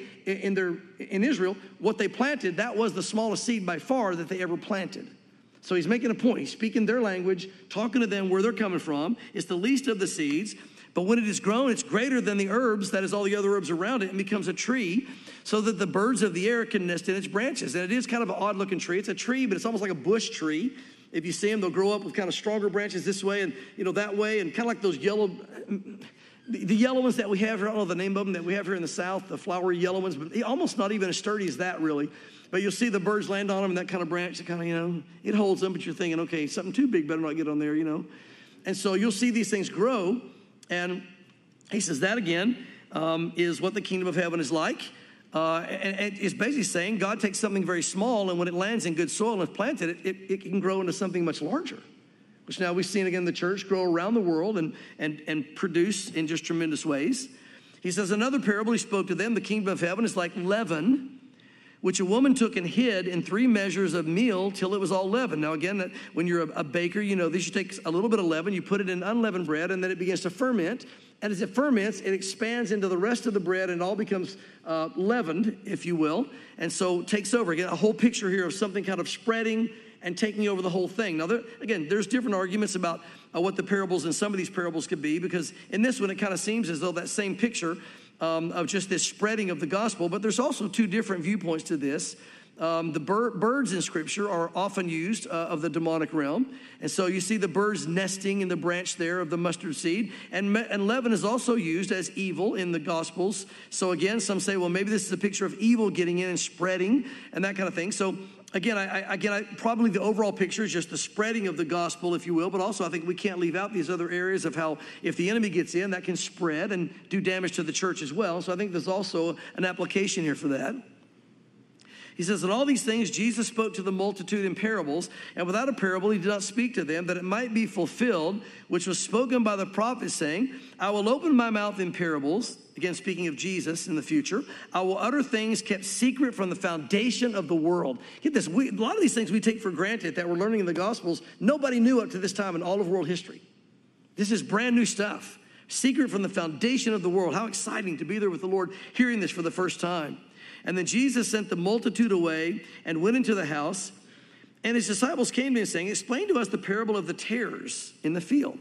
in Israel, what they planted, that was the smallest seed by far that they ever planted. So he's making a point. He's speaking their language, talking to them where they're coming from. It's the least of the seeds. But when it is grown, it's greater than the herbs, that is all the other herbs around it, and becomes a tree so that the birds of the air can nest in its branches. And it is kind of an odd-looking tree. It's a tree, but it's almost like a bush tree. If you see them, they'll grow up with kind of stronger branches this way and, that way, and kind of like those yellow, the yellow ones that we have here. I don't know the name of them that we have here in the South, the flowery yellow ones, but almost not even as sturdy as that, really. But you'll see the birds land on them, and that kind of branch, that kind of, it holds them, but you're thinking, okay, something too big better not get on there, And so you'll see these things grow, and he says that again is what the kingdom of heaven is like. And it's basically saying God takes something very small, and when it lands in good soil and is planted, it can grow into something much larger, which now we've seen again the church grow around the world and produce in just tremendous ways. He says, another parable he spoke to them, the kingdom of heaven is like leaven, which a woman took and hid in 3 measures of meal till it was all leavened. Now again, when you're a baker, this, you take a little bit of leaven, you put it in unleavened bread, and then it begins to ferment. And as it ferments, it expands into the rest of the bread, and it all becomes leavened, if you will. And so takes over. Again, a whole picture here of something kind of spreading and taking over the whole thing. Now, there's different arguments about what the parables in some of these parables could be, because in this one, it kind of seems as though that same picture of just this spreading of the gospel, but there's also 2 different viewpoints to this. The birds in Scripture are often used of the demonic realm. And so you see the birds nesting in the branch there of the mustard seed. And leaven is also used as evil in the Gospels. So again, some say, well, maybe this is a picture of evil getting in and spreading and that kind of thing. So again, I probably the overall picture is just the spreading of the gospel, if you will. But also I think we can't leave out these other areas of how if the enemy gets in, that can spread and do damage to the church as well. So I think there's also an application here for that. He says, in all these things, Jesus spoke to the multitude in parables, and without a parable, he did not speak to them, that it might be fulfilled, which was spoken by the prophet, saying, I will open my mouth in parables. Again, speaking of Jesus in the future. I will utter things kept secret from the foundation of the world. Get this, a lot of these things we take for granted that we're learning in the Gospels, nobody knew up to this time in all of world history. This is brand new stuff. Secret from the foundation of the world. How exciting to be there with the Lord, hearing this for the first time. And then Jesus sent the multitude away and went into the house. And his disciples came to him saying, explain to us the parable of the tares in the field.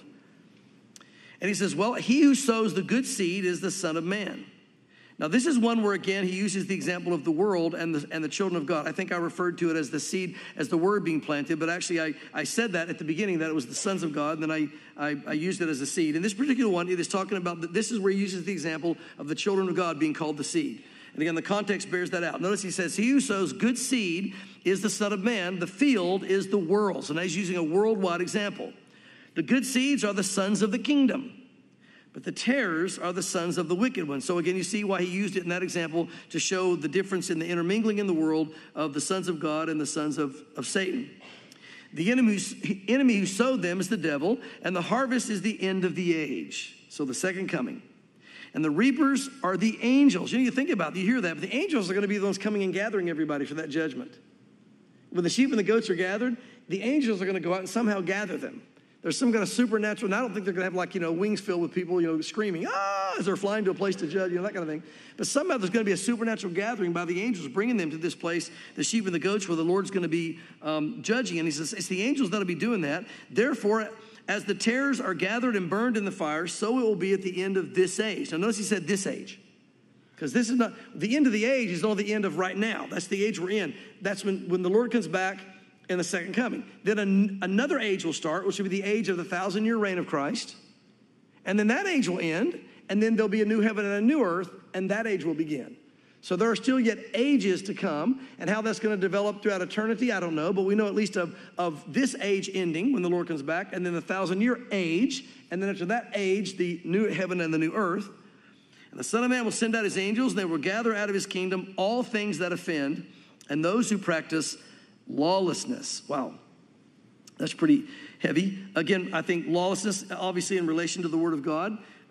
And he says, well, he who sows the good seed is the Son of Man. Now, this is one where, again, he uses the example of the world and the children of God. I think I referred to it as the seed, as the word being planted. But actually, I said that at the beginning, that it was the sons of God. And then I used it as a seed. In this particular one, it is talking about, this is where he uses the example of the children of God being called the seed. And again, the context bears that out. Notice he says, he who sows good seed is the Son of Man. The field is the world. So now he's using a worldwide example. The good seeds are the sons of the kingdom, but the tares are the sons of the wicked one. So again, you see why he used it in that example to show the difference in the intermingling in the world of the sons of God and the sons of Satan. The enemy who sowed them is the devil, and the harvest is the end of the age. So the second coming. And the reapers are the angels. You think about it, you hear that, but the angels are going to be the ones coming and gathering everybody for that judgment. When the sheep and the goats are gathered, the angels are going to go out and somehow gather them. There's some kind of supernatural, and I don't think they're going to have wings filled with people, screaming, as they're flying to a place to judge, that kind of thing. But somehow there's going to be a supernatural gathering by the angels, bringing them to this place, the sheep and the goats, where the Lord's going to be judging. And he says, it's the angels that'll be doing that. Therefore, as the tares are gathered and burned in the fire, so it will be at the end of this age. Now notice he said this age. Because this is not, the end of the age is only the end of right now. That's the age we're in. That's when the Lord comes back in the second coming. Then another age will start, which will be the age of the 1,000-year reign of Christ. And then that age will end, and then there'll be a new heaven and a new earth, and that age will begin. So there are still yet ages to come, and how that's going to develop throughout eternity, I don't know, but we know at least of this age ending when the Lord comes back, and then the 1,000-year age, and then after that age, the new heaven and the new earth. And the Son of Man will send out his angels, and they will gather out of his kingdom all things that offend, and those who practice lawlessness. Wow, that's pretty heavy. Again, I think lawlessness, obviously in relation to the Word of God,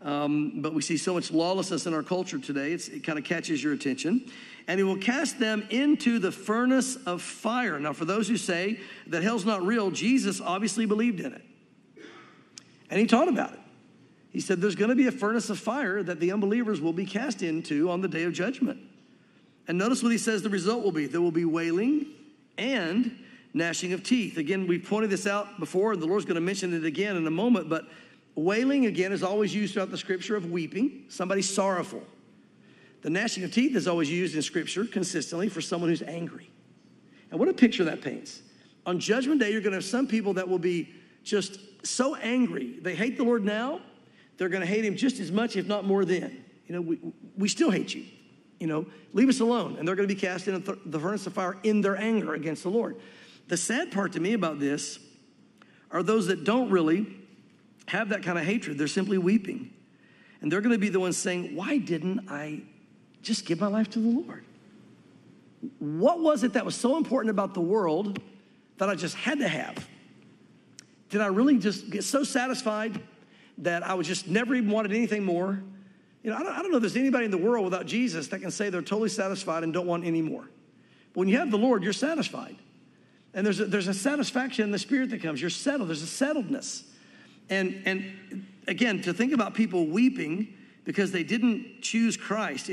but we see so much lawlessness in our culture today, it kind of catches your attention. And he will cast them into the furnace of fire. Now, for those who say that hell's not real, Jesus obviously believed in it. And he taught about it. He said there's going to be a furnace of fire that the unbelievers will be cast into on the day of judgment. And notice what he says the result will be. There will be wailing and gnashing of teeth. Again, we've pointed this out before, and the Lord's going to mention it again in a moment, but wailing, again, is always used throughout the Scripture of weeping, somebody sorrowful. The gnashing of teeth is always used in Scripture consistently for someone who's angry. And what a picture that paints. On Judgment Day, you're going to have some people that will be just so angry. They hate the Lord now. They're going to hate him just as much, if not more then. We still hate you. Leave us alone. And they're going to be cast into the furnace of fire in their anger against the Lord. The sad part to me about this are those that don't really have that kind of hatred. They're simply weeping. And they're going to be the ones saying, why didn't I just give my life to the Lord? What was it that was so important about the world that I just had to have? Did I really just get so satisfied that I was just never even wanted anything more? I don't know if there's anybody in the world without Jesus that can say they're totally satisfied and don't want any more. But when you have the Lord, you're satisfied. And there's a satisfaction in the Spirit that comes. You're settled. There's a settledness. And again, to think about people weeping because they didn't choose Christ,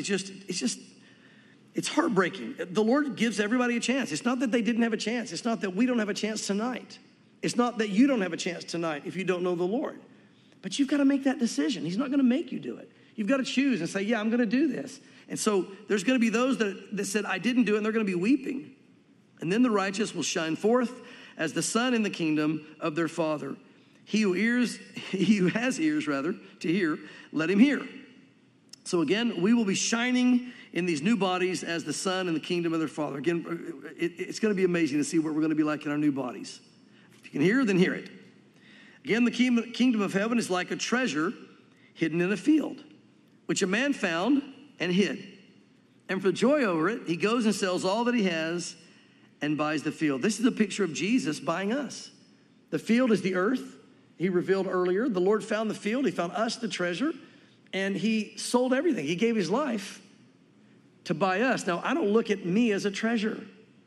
it's heartbreaking. The Lord gives everybody a chance. It's not that they didn't have a chance. It's not that we don't have a chance tonight. It's not that you don't have a chance tonight if you don't know the Lord. But you've got to make that decision. He's not going to make you do it. You've got to choose and say, yeah, I'm going to do this. And so there's going to be those that said, I didn't do it, and they're going to be weeping. And then the righteous will shine forth as the sun in the kingdom of their Father. He who has ears to hear, let him hear. So again, we will be shining in these new bodies as the sun in the kingdom of their Father. Again, it's going to be amazing to see what we're going to be like in our new bodies. If you can hear, then hear it. Again, the kingdom of heaven is like a treasure hidden in a field, which a man found and hid. And for joy over it, he goes and sells all that he has and buys the field. This is a picture of Jesus buying us. The field is the earth. He revealed earlier. The Lord found the field. He found us, the treasure. And he sold everything. He gave his life to buy us. Now, I don't look at me as a treasure,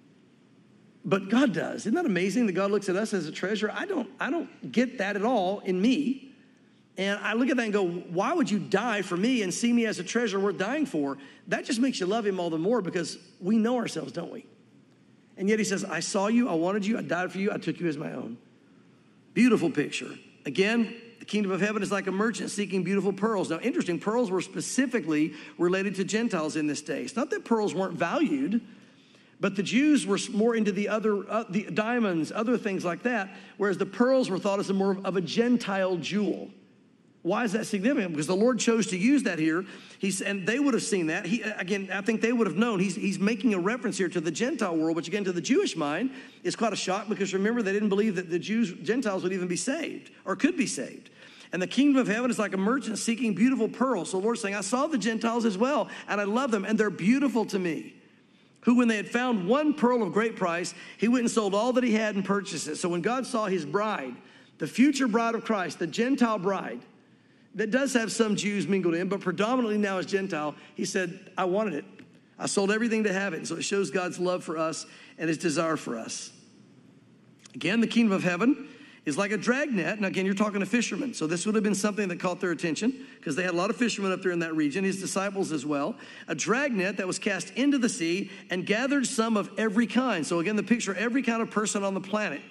but God does. Isn't that amazing that God looks at us as a treasure? I don't get that at all in me. And I look at that and go, why would you die for me and see me as a treasure worth dying for? That just makes you love him all the more because we know ourselves, don't we? And yet he says, I saw you, I wanted you, I died for you, I took you as my own. Beautiful picture. Again, the kingdom of heaven is like a merchant seeking beautiful pearls. Now, interesting, pearls were specifically related to Gentiles in this day. It's not that pearls weren't valued, but the Jews were more into the diamonds, other things like that, whereas the pearls were thought as more of a Gentile jewel. Why is that significant? Because the Lord chose to use that here. And they would have seen that. I think they would have known. He's making a reference here to the Gentile world, which again, to the Jewish mind, is quite a shock because remember, they didn't believe that the Gentiles would even be saved or could be saved. And the kingdom of heaven is like a merchant seeking beautiful pearls. So the Lord's saying, I saw the Gentiles as well, and I love them, and they're beautiful to me. Who, when they had found one pearl of great price, he went and sold all that he had and purchased it. So when God saw his bride, the future bride of Christ, the Gentile bride, that does have some Jews mingled in, but predominantly now is Gentile, he said, I wanted it. I sold everything to have it. And so it shows God's love for us and his desire for us. Again, the kingdom of heaven is like a dragnet. Now, again, you're talking to fishermen. So this would have been something that caught their attention because they had a lot of fishermen up there in that region, his disciples as well. A dragnet that was cast into the sea and gathered some of every kind. So again, the picture, every kind of person on the planet.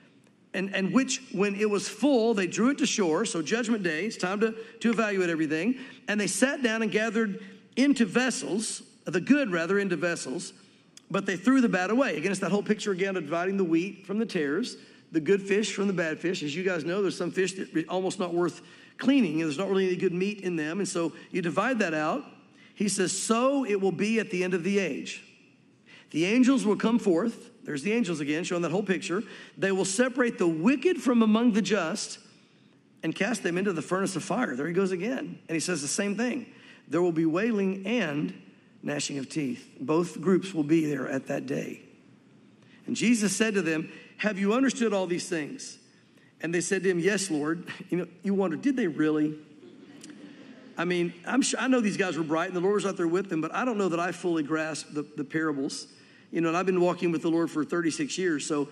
And which, when it was full, they drew it to shore. So Judgment Day, it's time to evaluate everything. And they sat down and gathered into vessels, into vessels, but they threw the bad away. Again, it's that whole picture again of dividing the wheat from the tares, the good fish from the bad fish. As you guys know, there's some fish that are almost not worth cleaning, and there's not really any good meat in them. And so you divide that out. He says, so it will be at the end of the age. The angels will come forth. There's the angels again, showing that whole picture. They will separate the wicked from among the just and cast them into the furnace of fire. There he goes again. And he says the same thing. There will be wailing and gnashing of teeth. Both groups will be there at that day. And Jesus said to them, have you understood all these things? And they said to him, yes, Lord. You wonder, did they really? I mean, I know these guys were bright and the Lord was out there with them, but I don't know that I fully grasped the parables. And I've been walking with the Lord for 36 years. So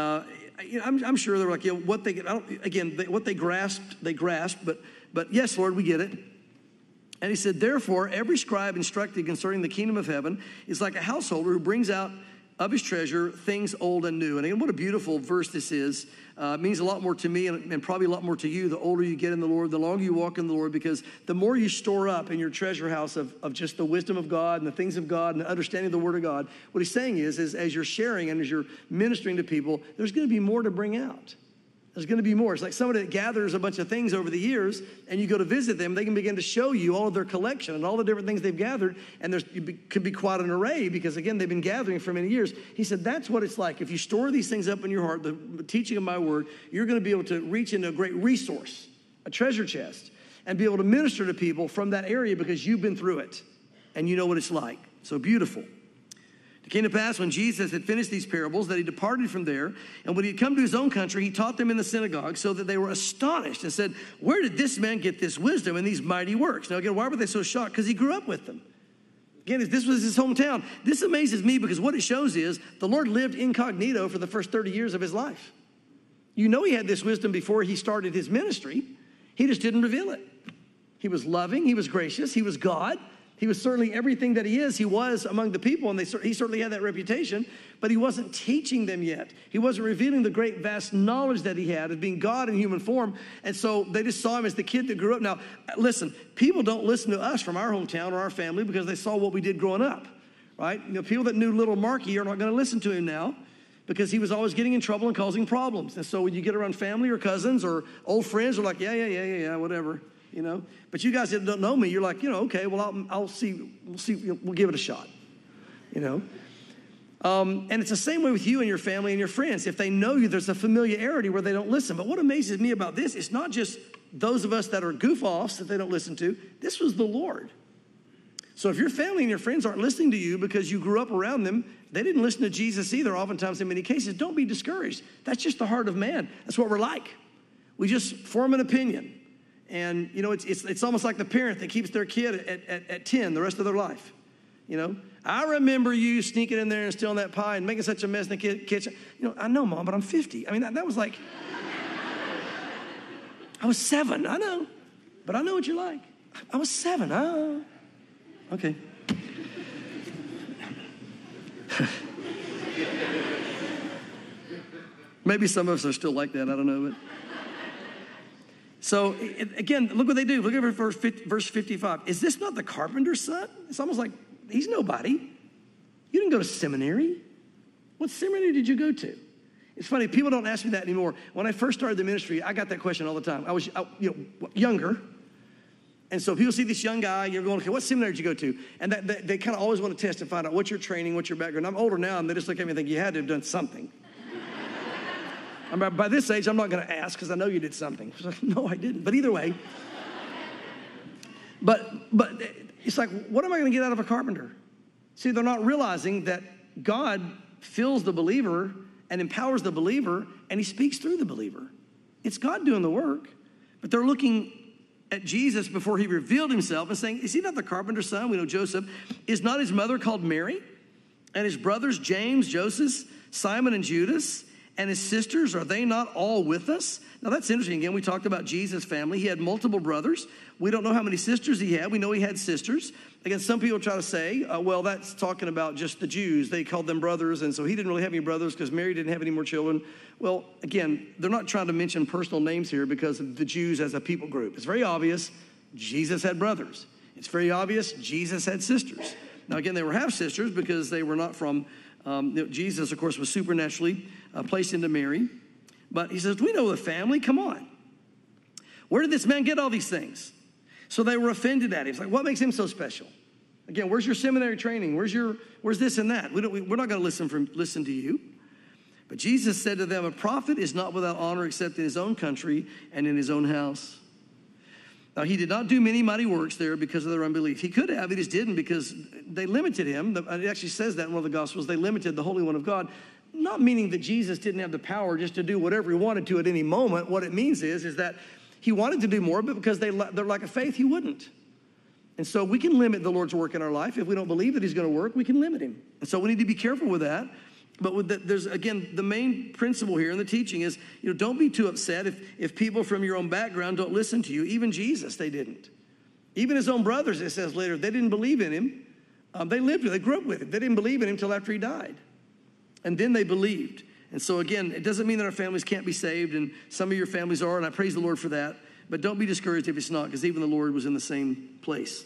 I'm sure they were like, what they grasped, but yes, Lord, we get it. And he said, therefore, every scribe instructed concerning the kingdom of heaven is like a householder who brings out of his treasure things old and new. And again, what a beautiful verse this is. It means a lot more to me and probably a lot more to you the older you get in the Lord, the longer you walk in the Lord, because the more you store up in your treasure house of just the wisdom of God and the things of God and the understanding of the Word of God, what he's saying is as you're sharing and as you're ministering to people, there's going to be more to bring out. There's going to be more. It's like somebody that gathers a bunch of things over the years, and you go to visit them, they can begin to show you all of their collection and all the different things they've gathered, and could be quite an array because, again, they've been gathering for many years. He said that's what it's like. If you store these things up in your heart, the teaching of my word, you're going to be able to reach into a great resource, a treasure chest, and be able to minister to people from that area because you've been through it, and you know what it's like. So beautiful. It came to pass when Jesus had finished these parables that he departed from there, and when he had come to his own country, he taught them in the synagogue so that they were astonished and said, where did this man get this wisdom and these mighty works? Now again, why were they so shocked? Because he grew up with them. Again, this was his hometown. This amazes me because what it shows is the Lord lived incognito for the first 30 years of his life. He had this wisdom before he started his ministry. He just didn't reveal it. He was loving. He was gracious. He was God. He was certainly everything that he is. He was among the people, and he certainly had that reputation, but he wasn't teaching them yet. He wasn't revealing the great, vast knowledge that he had of being God in human form, and so they just saw him as the kid that grew up. Now, listen, people don't listen to us from our hometown or our family because they saw what we did growing up, right? People that knew little Marky are not going to listen to him now because he was always getting in trouble and causing problems. And so when you get around family or cousins or old friends, they're like, yeah, whatever. But you guys that don't know me, you're like, okay, well, I'll see, we'll give it a shot, And it's the same way with you and your family and your friends. If they know you, there's a familiarity where they don't listen. But what amazes me about this, it's not just those of us that are goof-offs that they don't listen to. This was the Lord. So if your family and your friends aren't listening to you because you grew up around them, they didn't listen to Jesus either, oftentimes in many cases. Don't be discouraged. That's just the heart of man. That's what we're like. We just form an opinion. And, it's almost like the parent that keeps their kid at 10 the rest of their life. I remember you sneaking in there and stealing that pie and making such a mess in the kitchen. I know, Mom, but I'm 50. I mean, that was like, I was 7, I know. But I know what you're like. I was 7, okay. Maybe some of us are still like that, I don't know, but. So, again, look what they do. Look at verse 55. Is this not the carpenter's son? It's almost like he's nobody. You didn't go to seminary. What seminary did you go to? It's funny, people don't ask me that anymore. When I first started the ministry, I got that question all the time. I was younger. And so people see this young guy, you're going, okay, what seminary did you go to? And they kind of always want to test and find out what's your training, what's your background. I'm older now, and they just look at me and think, you had to have done something. By this age, I'm not going to ask because I know you did something. Like, no, I didn't. But either way. But it's like, what am I going to get out of a carpenter? See, they're not realizing that God fills the believer and empowers the believer, and he speaks through the believer. It's God doing the work. But they're looking at Jesus before he revealed himself and saying, is he not the carpenter's son? We know Joseph. Is not his mother called Mary? And his brothers, James, Joseph, Simon, and Judas? And his sisters, are they not all with us? Now that's interesting. Again, we talked about Jesus' family. He had multiple brothers. We don't know how many sisters he had. We know he had sisters. Again, some people try to say, well, that's talking about just the Jews. They called them brothers, and so he didn't really have any brothers because Mary didn't have any more children. Well, again, they're not trying to mention personal names here because of the Jews as a people group. It's very obvious Jesus had brothers. It's very obvious Jesus had sisters. Now, again, they were half-sisters because they were not from Jesus, of course, was supernaturally placed into Mary. But he says, do we know the family? Come on. Where did this man get all these things? So they were offended at him. It's like, what makes him so special? Again, where's your seminary training? Where's this and that? We're not going to listen to you. But Jesus said to them, a prophet is not without honor except in his own country and in his own house. Now, he did not do many mighty works there because of their unbelief. He could have, he just didn't because they limited him. It actually says that in one of the Gospels. They limited the Holy One of God, not meaning that Jesus didn't have the power just to do whatever he wanted to at any moment. What it means is that he wanted to do more, but because they're like a faith, he wouldn't. And so we can limit the Lord's work in our life. If we don't believe that he's going to work, we can limit him. And so we need to be careful with that. But there's, again, the main principle here in the teaching is, don't be too upset if people from your own background don't listen to you. Even Jesus, they didn't. Even his own brothers, it says later, they didn't believe in him. They lived with him. They grew up with him. They didn't believe in him until after he died. And then they believed. And so, again, it doesn't mean that our families can't be saved, and some of your families are, and I praise the Lord for that. But don't be discouraged if it's not, because even the Lord was in the same place.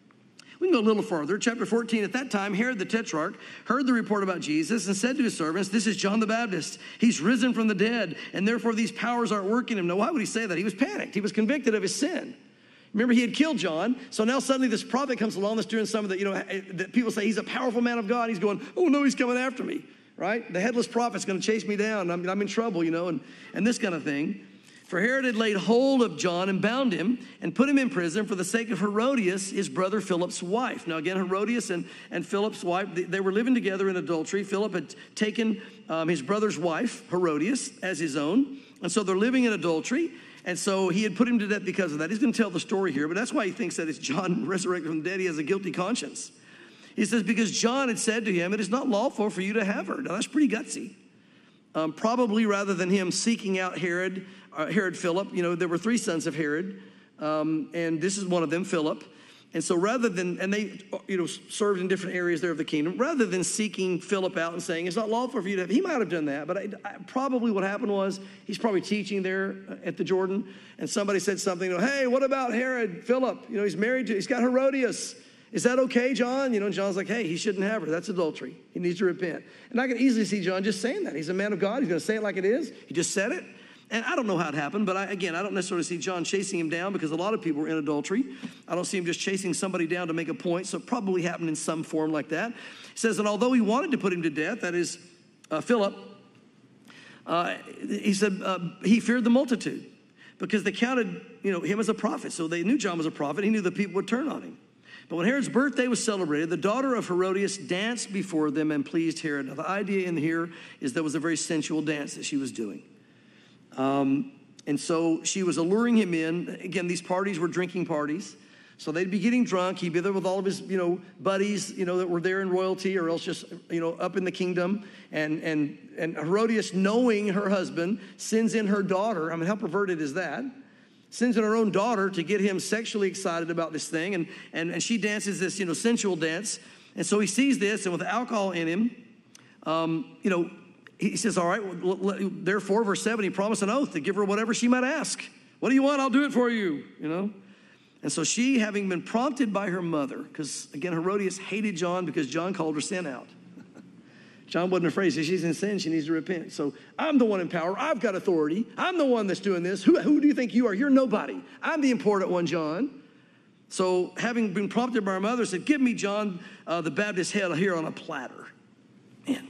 We can go a little farther. Chapter 14, at that time, Herod the Tetrarch heard the report about Jesus and said to his servants, this is John the Baptist. He's risen from the dead, and therefore these powers aren't working him. Now, why would he say that? He was panicked. He was convicted of his sin. Remember, he had killed John, so now suddenly this prophet comes along that's doing some of that people say he's a powerful man of God. He's going, oh, no, he's coming after me, right? The headless prophet's going to chase me down. I'm in trouble, and this kind of thing. For Herod had laid hold of John and bound him and put him in prison for the sake of Herodias, his brother Philip's wife. Now, again, Herodias and Philip's wife, they were living together in adultery. Philip had taken his brother's wife, Herodias, as his own. And so they're living in adultery. And so he had put him to death because of that. He's going to tell the story here, but that's why he thinks that it's John resurrected from the dead. He has a guilty conscience. He says, because John had said to him, it is not lawful for you to have her. Now, that's pretty gutsy. Probably rather than him seeking out Herod Philip, there were 3 sons of Herod, and this is one of them, Philip. And so rather than, and they, served in different areas there of the kingdom, rather than seeking Philip out and saying, it's not lawful for you to have, he might have done that, but probably what happened was, he's probably teaching there at the Jordan, and somebody said something, hey, what about Herod Philip? He's got Herodias. Is that okay, John? And John's like, hey, he shouldn't have her. That's adultery. He needs to repent. And I can easily see John just saying that. He's a man of God. He's going to say it like it is. He just said it. And I don't know how it happened, but I don't necessarily see John chasing him down because a lot of people were in adultery. I don't see him just chasing somebody down to make a point, so it probably happened in some form like that. It says, and although he wanted to put him to death, that is Philip, he said he feared the multitude because they counted him as a prophet. So they knew John was a prophet. He knew the people would turn on him. But when Herod's birthday was celebrated, the daughter of Herodias danced before them and pleased Herod. Now, the idea in here is there was a very sensual dance that she was doing. And so she was alluring him in. Again, these parties were drinking parties. So they'd be getting drunk. He'd be there with all of his, buddies, that were there in royalty or else just, up in the kingdom. And Herodias, knowing her husband, sends in her daughter. I mean, how perverted is that? Sends in her own daughter to get him sexually excited about this thing. And she dances this, sensual dance. And so he sees this, and with alcohol in him, he says, all right, therefore, verse 7, he promised an oath to give her whatever she might ask. What do you want? I'll do it for you, And so she, having been prompted by her mother, because, again, Herodias hated John because John called her sin out. John wasn't afraid. So she's in sin. She needs to repent. So I'm the one in power. I've got authority. I'm the one that's doing this. Who do you think you are? You're nobody. I'm the important one, John. So having been prompted by her mother, said, give me John the Baptist's head here on a platter. Man.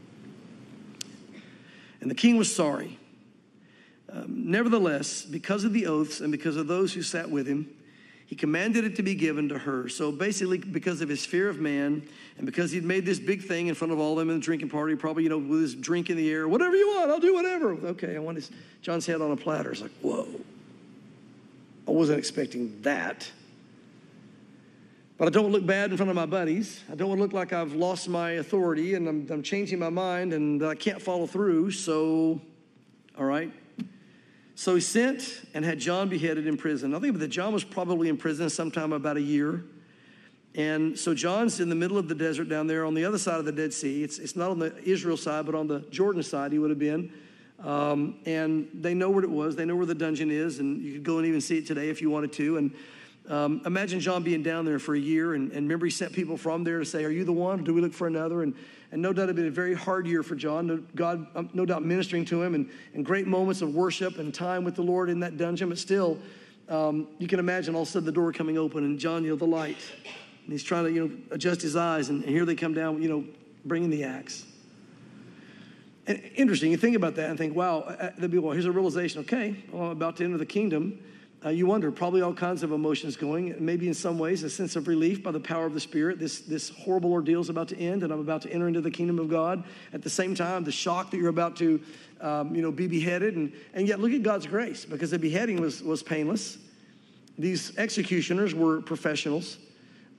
And the king was sorry. Nevertheless, because of the oaths and because of those who sat with him, he commanded it to be given to her. So basically, because of his fear of man, and because he'd made this big thing in front of all of them in the drinking party, probably, with his drink in the air, whatever you want, I'll do whatever. Okay, I want John's head on a platter. It's like, whoa. I wasn't expecting that. But I don't look bad in front of my buddies. I don't want to look like I've lost my authority and I'm changing my mind and I can't follow through. So, all right. So he sent and had John beheaded in prison. I think that John was probably in prison sometime about a year. And so John's in the middle of the desert down there on the other side of the Dead Sea. It's not on the Israel side, but on the Jordan side he would have been. And they know where it was. They know where the dungeon is. And you could go and even see it today if you wanted to. And imagine John being down there for a year. And remember, he sent people from there to say, are you the one? Do we look for another? And no doubt it had been a very hard year for John. God, no doubt ministering to him and great moments of worship and time with the Lord in that dungeon. But still, you can imagine all of a sudden the door coming open and John, the light. And he's trying to, adjust his eyes. And here they come down, bringing the axe. And interesting, you think about that and think, wow, here's a realization. Okay, well, I'm about to enter the kingdom. You wonder, probably all kinds of emotions going. Maybe in some ways a sense of relief by the power of the Spirit. This horrible ordeal is about to end, and I'm about to enter into the kingdom of God. At the same time, the shock that you're about to, be beheaded, and yet look at God's grace, because the beheading was painless. These executioners were professionals.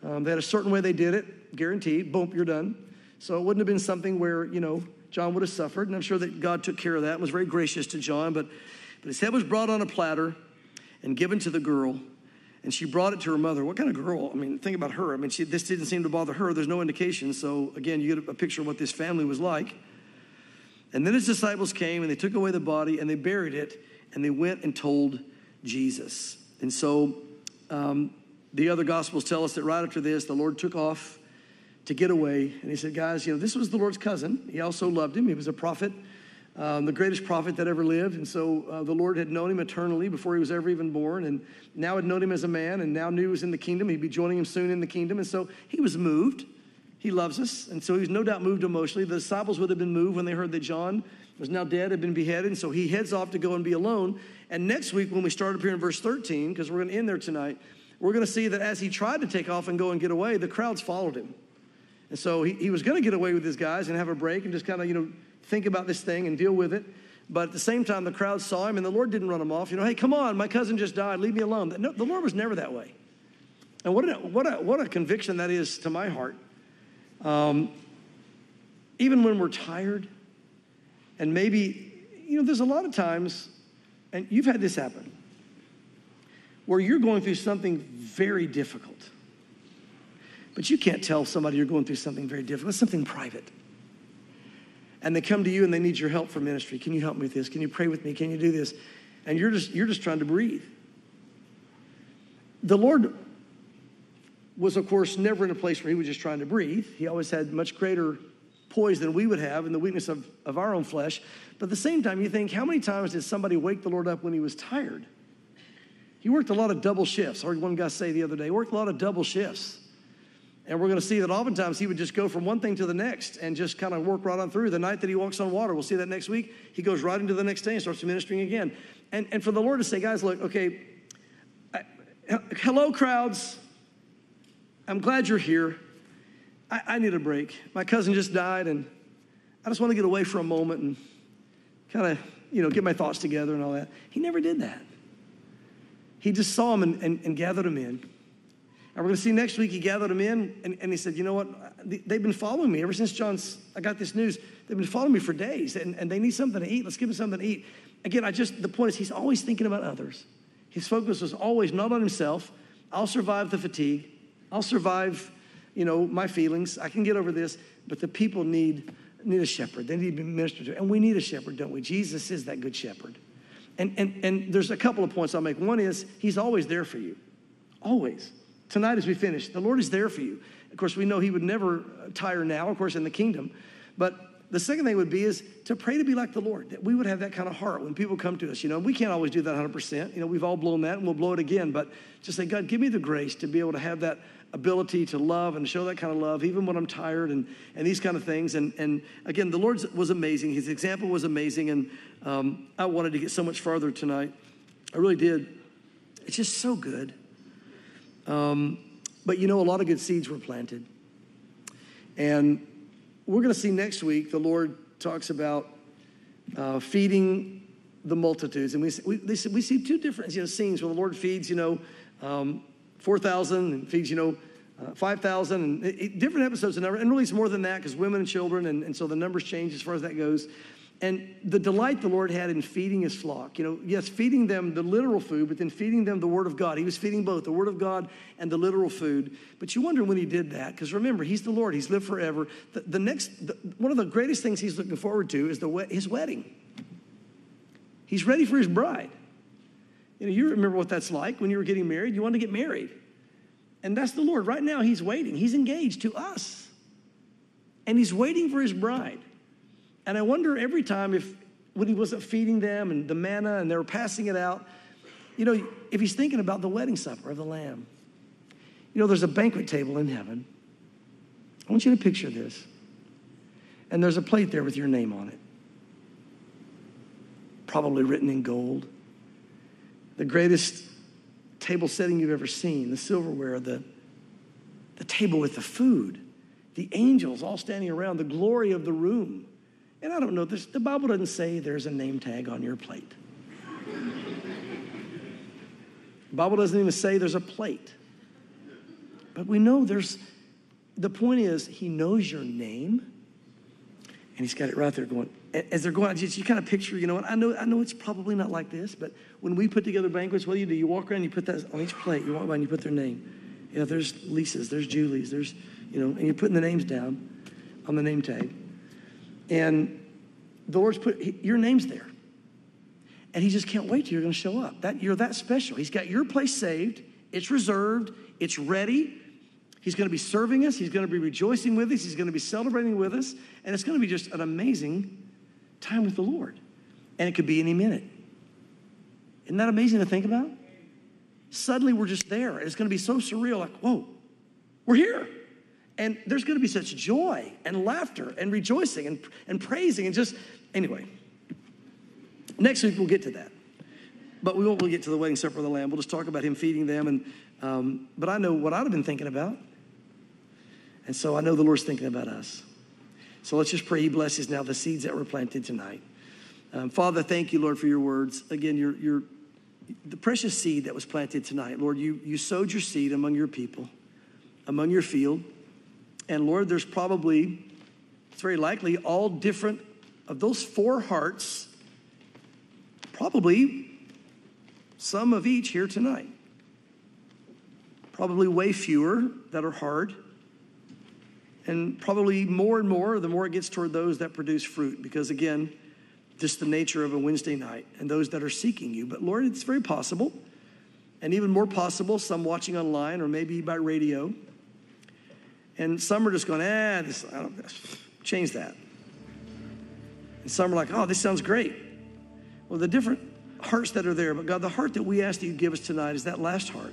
They had a certain way they did it, guaranteed. Boom, you're done. So it wouldn't have been something where, John would have suffered. And I'm sure that God took care of that and was very gracious to John. But his head was brought on a platter and given to the girl. And she brought it to her mother. What kind of girl? I mean, think about her. I mean, this didn't seem to bother her. There's no indication. So again, you get a picture of what this family was like. And then his disciples came and they took away the body and they buried it. And they went and told Jesus. And so the other Gospels tell us that right after this, the Lord took off to get away. And he said, guys, this was the Lord's cousin. He also loved him. He was a prophet, the greatest prophet that ever lived. And so the Lord had known him eternally before he was ever even born. And now had known him as a man and now knew he was in the kingdom. He'd be joining him soon in the kingdom. And so he was moved. He loves us. And so he was no doubt moved emotionally. The disciples would have been moved when they heard that John was now dead, had been beheaded. And so he heads off to go and be alone. And next week when we start up here in verse 13, because we're going to end there tonight, we're going to see that as he tried to take off and go and get away, the crowds followed him. And so he was going to get away with his guys and have a break and just kind of, think about this thing and deal with it. But at the same time, the crowd saw him and the Lord didn't run him off. Hey, come on, my cousin just died. Leave me alone. No, the Lord was never that way. And what a conviction that is to my heart. Even when we're tired and maybe, there's a lot of times, and you've had this happen, where you're going through something very difficult. But you can't tell somebody you're going through something very difficult. It's something private. And they come to you and they need your help for ministry. Can you help me with this? Can you pray with me? Can you do this? And you're just trying to breathe. The Lord was, of course, never in a place where he was just trying to breathe. He always had much greater poise than we would have in the weakness of our own flesh. But at the same time, you think, how many times did somebody wake the Lord up when he was tired? He worked a lot of double shifts. I heard one guy say the other day, he worked a lot of double shifts. And we're going to see that oftentimes he would just go from one thing to the next and just kind of work right on through. The night that he walks on water, we'll see that next week, he goes right into the next day and starts ministering again. And for the Lord to say, guys, look, okay, hello, crowds. I'm glad you're here. I need a break. My cousin just died, and I just want to get away for a moment and kind of, get my thoughts together and all that. He never did that. He just saw him and gathered him in. And we're going to see next week he gathered them in, and he said, you know what? They've been following me ever since I got this news. They've been following me for days, and they need something to eat. Let's give them something to eat. Again, the point is he's always thinking about others. His focus was always not on himself. I'll survive the fatigue. I'll survive, my feelings. I can get over this. But the people need a shepherd. They need to be ministered to. And we need a shepherd, don't we? Jesus is that good shepherd. And there's a couple of points I'll make. One is he's always there for you. Always. Tonight as we finish, the Lord is there for you. Of course, we know he would never tire now, of course, in the kingdom. But the second thing would be is to pray to be like the Lord, that we would have that kind of heart when people come to us. We can't always do that 100%. We've all blown that, and we'll blow it again. But just say, God, give me the grace to be able to have that ability to love and show that kind of love, even when I'm tired and these kind of things. And again, the Lord was amazing. His example was amazing. And I wanted to get so much farther tonight. I really did. It's just so good. But a lot of good seeds were planted. And we're going to see next week, the Lord talks about feeding the multitudes. And we see two different scenes where the Lord feeds, 4,000 and feeds, 5,000 and different episodes of number. And really it's more than that because women and children. And so the numbers change as far as that goes. And the delight the Lord had in feeding his flock, yes, feeding them the literal food, but then feeding them the word of God. He was feeding both the word of God and the literal food. But you wonder when he did that, because remember, he's the Lord. He's lived forever. One of the greatest things he's looking forward to is his wedding. He's ready for his bride. You remember what that's like when you were getting married. You wanted to get married. And that's the Lord. Right now, he's waiting. He's engaged to us. And he's waiting for his bride. And I wonder every time when he wasn't feeding them and the manna and they were passing it out, if he's thinking about the wedding supper of the Lamb. There's a banquet table in heaven. I want you to picture this. And there's a plate there with your name on it. Probably written in gold. The greatest table setting you've ever seen. The silverware, the table with the food. The angels all standing around. The glory of the room. And I don't know, the Bible doesn't say there's a name tag on your plate. The Bible doesn't even say there's a plate. But we know the point is, he knows your name, and he's got it right there going. As they're going, you kind of picture, you know what, I know it's probably not like this, but when we put together banquets, what do? You walk around, you put that on each plate, you walk by and you put their name. Yeah, there's Lisa's, there's Julie's, there's, and you're putting the names down on the name tag. And the Lord's put, your name's there. And he just can't wait till you're going to show up. You're that special. He's got your place saved. It's reserved. It's ready. He's going to be serving us. He's going to be rejoicing with us. He's going to be celebrating with us. And it's going to be just an amazing time with the Lord. And it could be any minute. Isn't that amazing to think about? Suddenly we're just there. And it's going to be so surreal, like, whoa, we're here. And there's going to be such joy and laughter and rejoicing and praising and just, anyway. Next week we'll get to that. But we won't get to the wedding supper of the Lamb. We'll just talk about him feeding them. But I know what I'd have been thinking about. And so I know the Lord's thinking about us. So let's just pray he blesses now the seeds that were planted tonight. Father, thank you, Lord, for your words. Again, the precious seed that was planted tonight. Lord, you sowed your seed among your people, among your field. And Lord, there's probably, it's very likely, all different of those 4 hearts, probably some of each here tonight. Probably way fewer that are hard. And probably more and more, the more it gets toward those that produce fruit. Because again, just the nature of a Wednesday night and those that are seeking you. But Lord, it's very possible. And even more possible, some watching online or maybe by radio. And some are just going, change that. And some are like, oh, this sounds great. Well, the different hearts that are there, but God, the heart that we ask that you give us tonight is that last heart.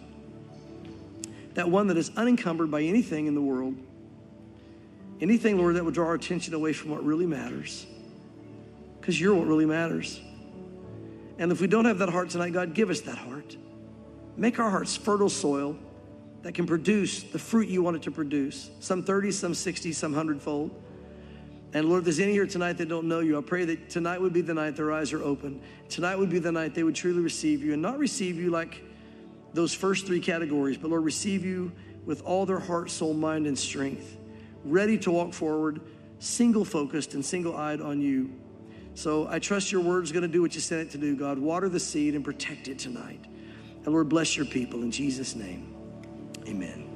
That one that is unencumbered by anything in the world. Anything, Lord, that would draw our attention away from what really matters. Because you're what really matters. And if we don't have that heart tonight, God, give us that heart. Make our hearts fertile soil that can produce the fruit you want it to produce. Some 30, some 60, some 100-fold. And Lord, if there's any here tonight that don't know you, I pray that tonight would be the night their eyes are open. Tonight would be the night they would truly receive you, and not receive you like those first 3 categories, but Lord, receive you with all their heart, soul, mind, and strength, ready to walk forward, single-focused and single-eyed on you. So I trust your word is going to do what you sent it to do, God. Water the seed and protect it tonight. And Lord, bless your people in Jesus' name. Amen.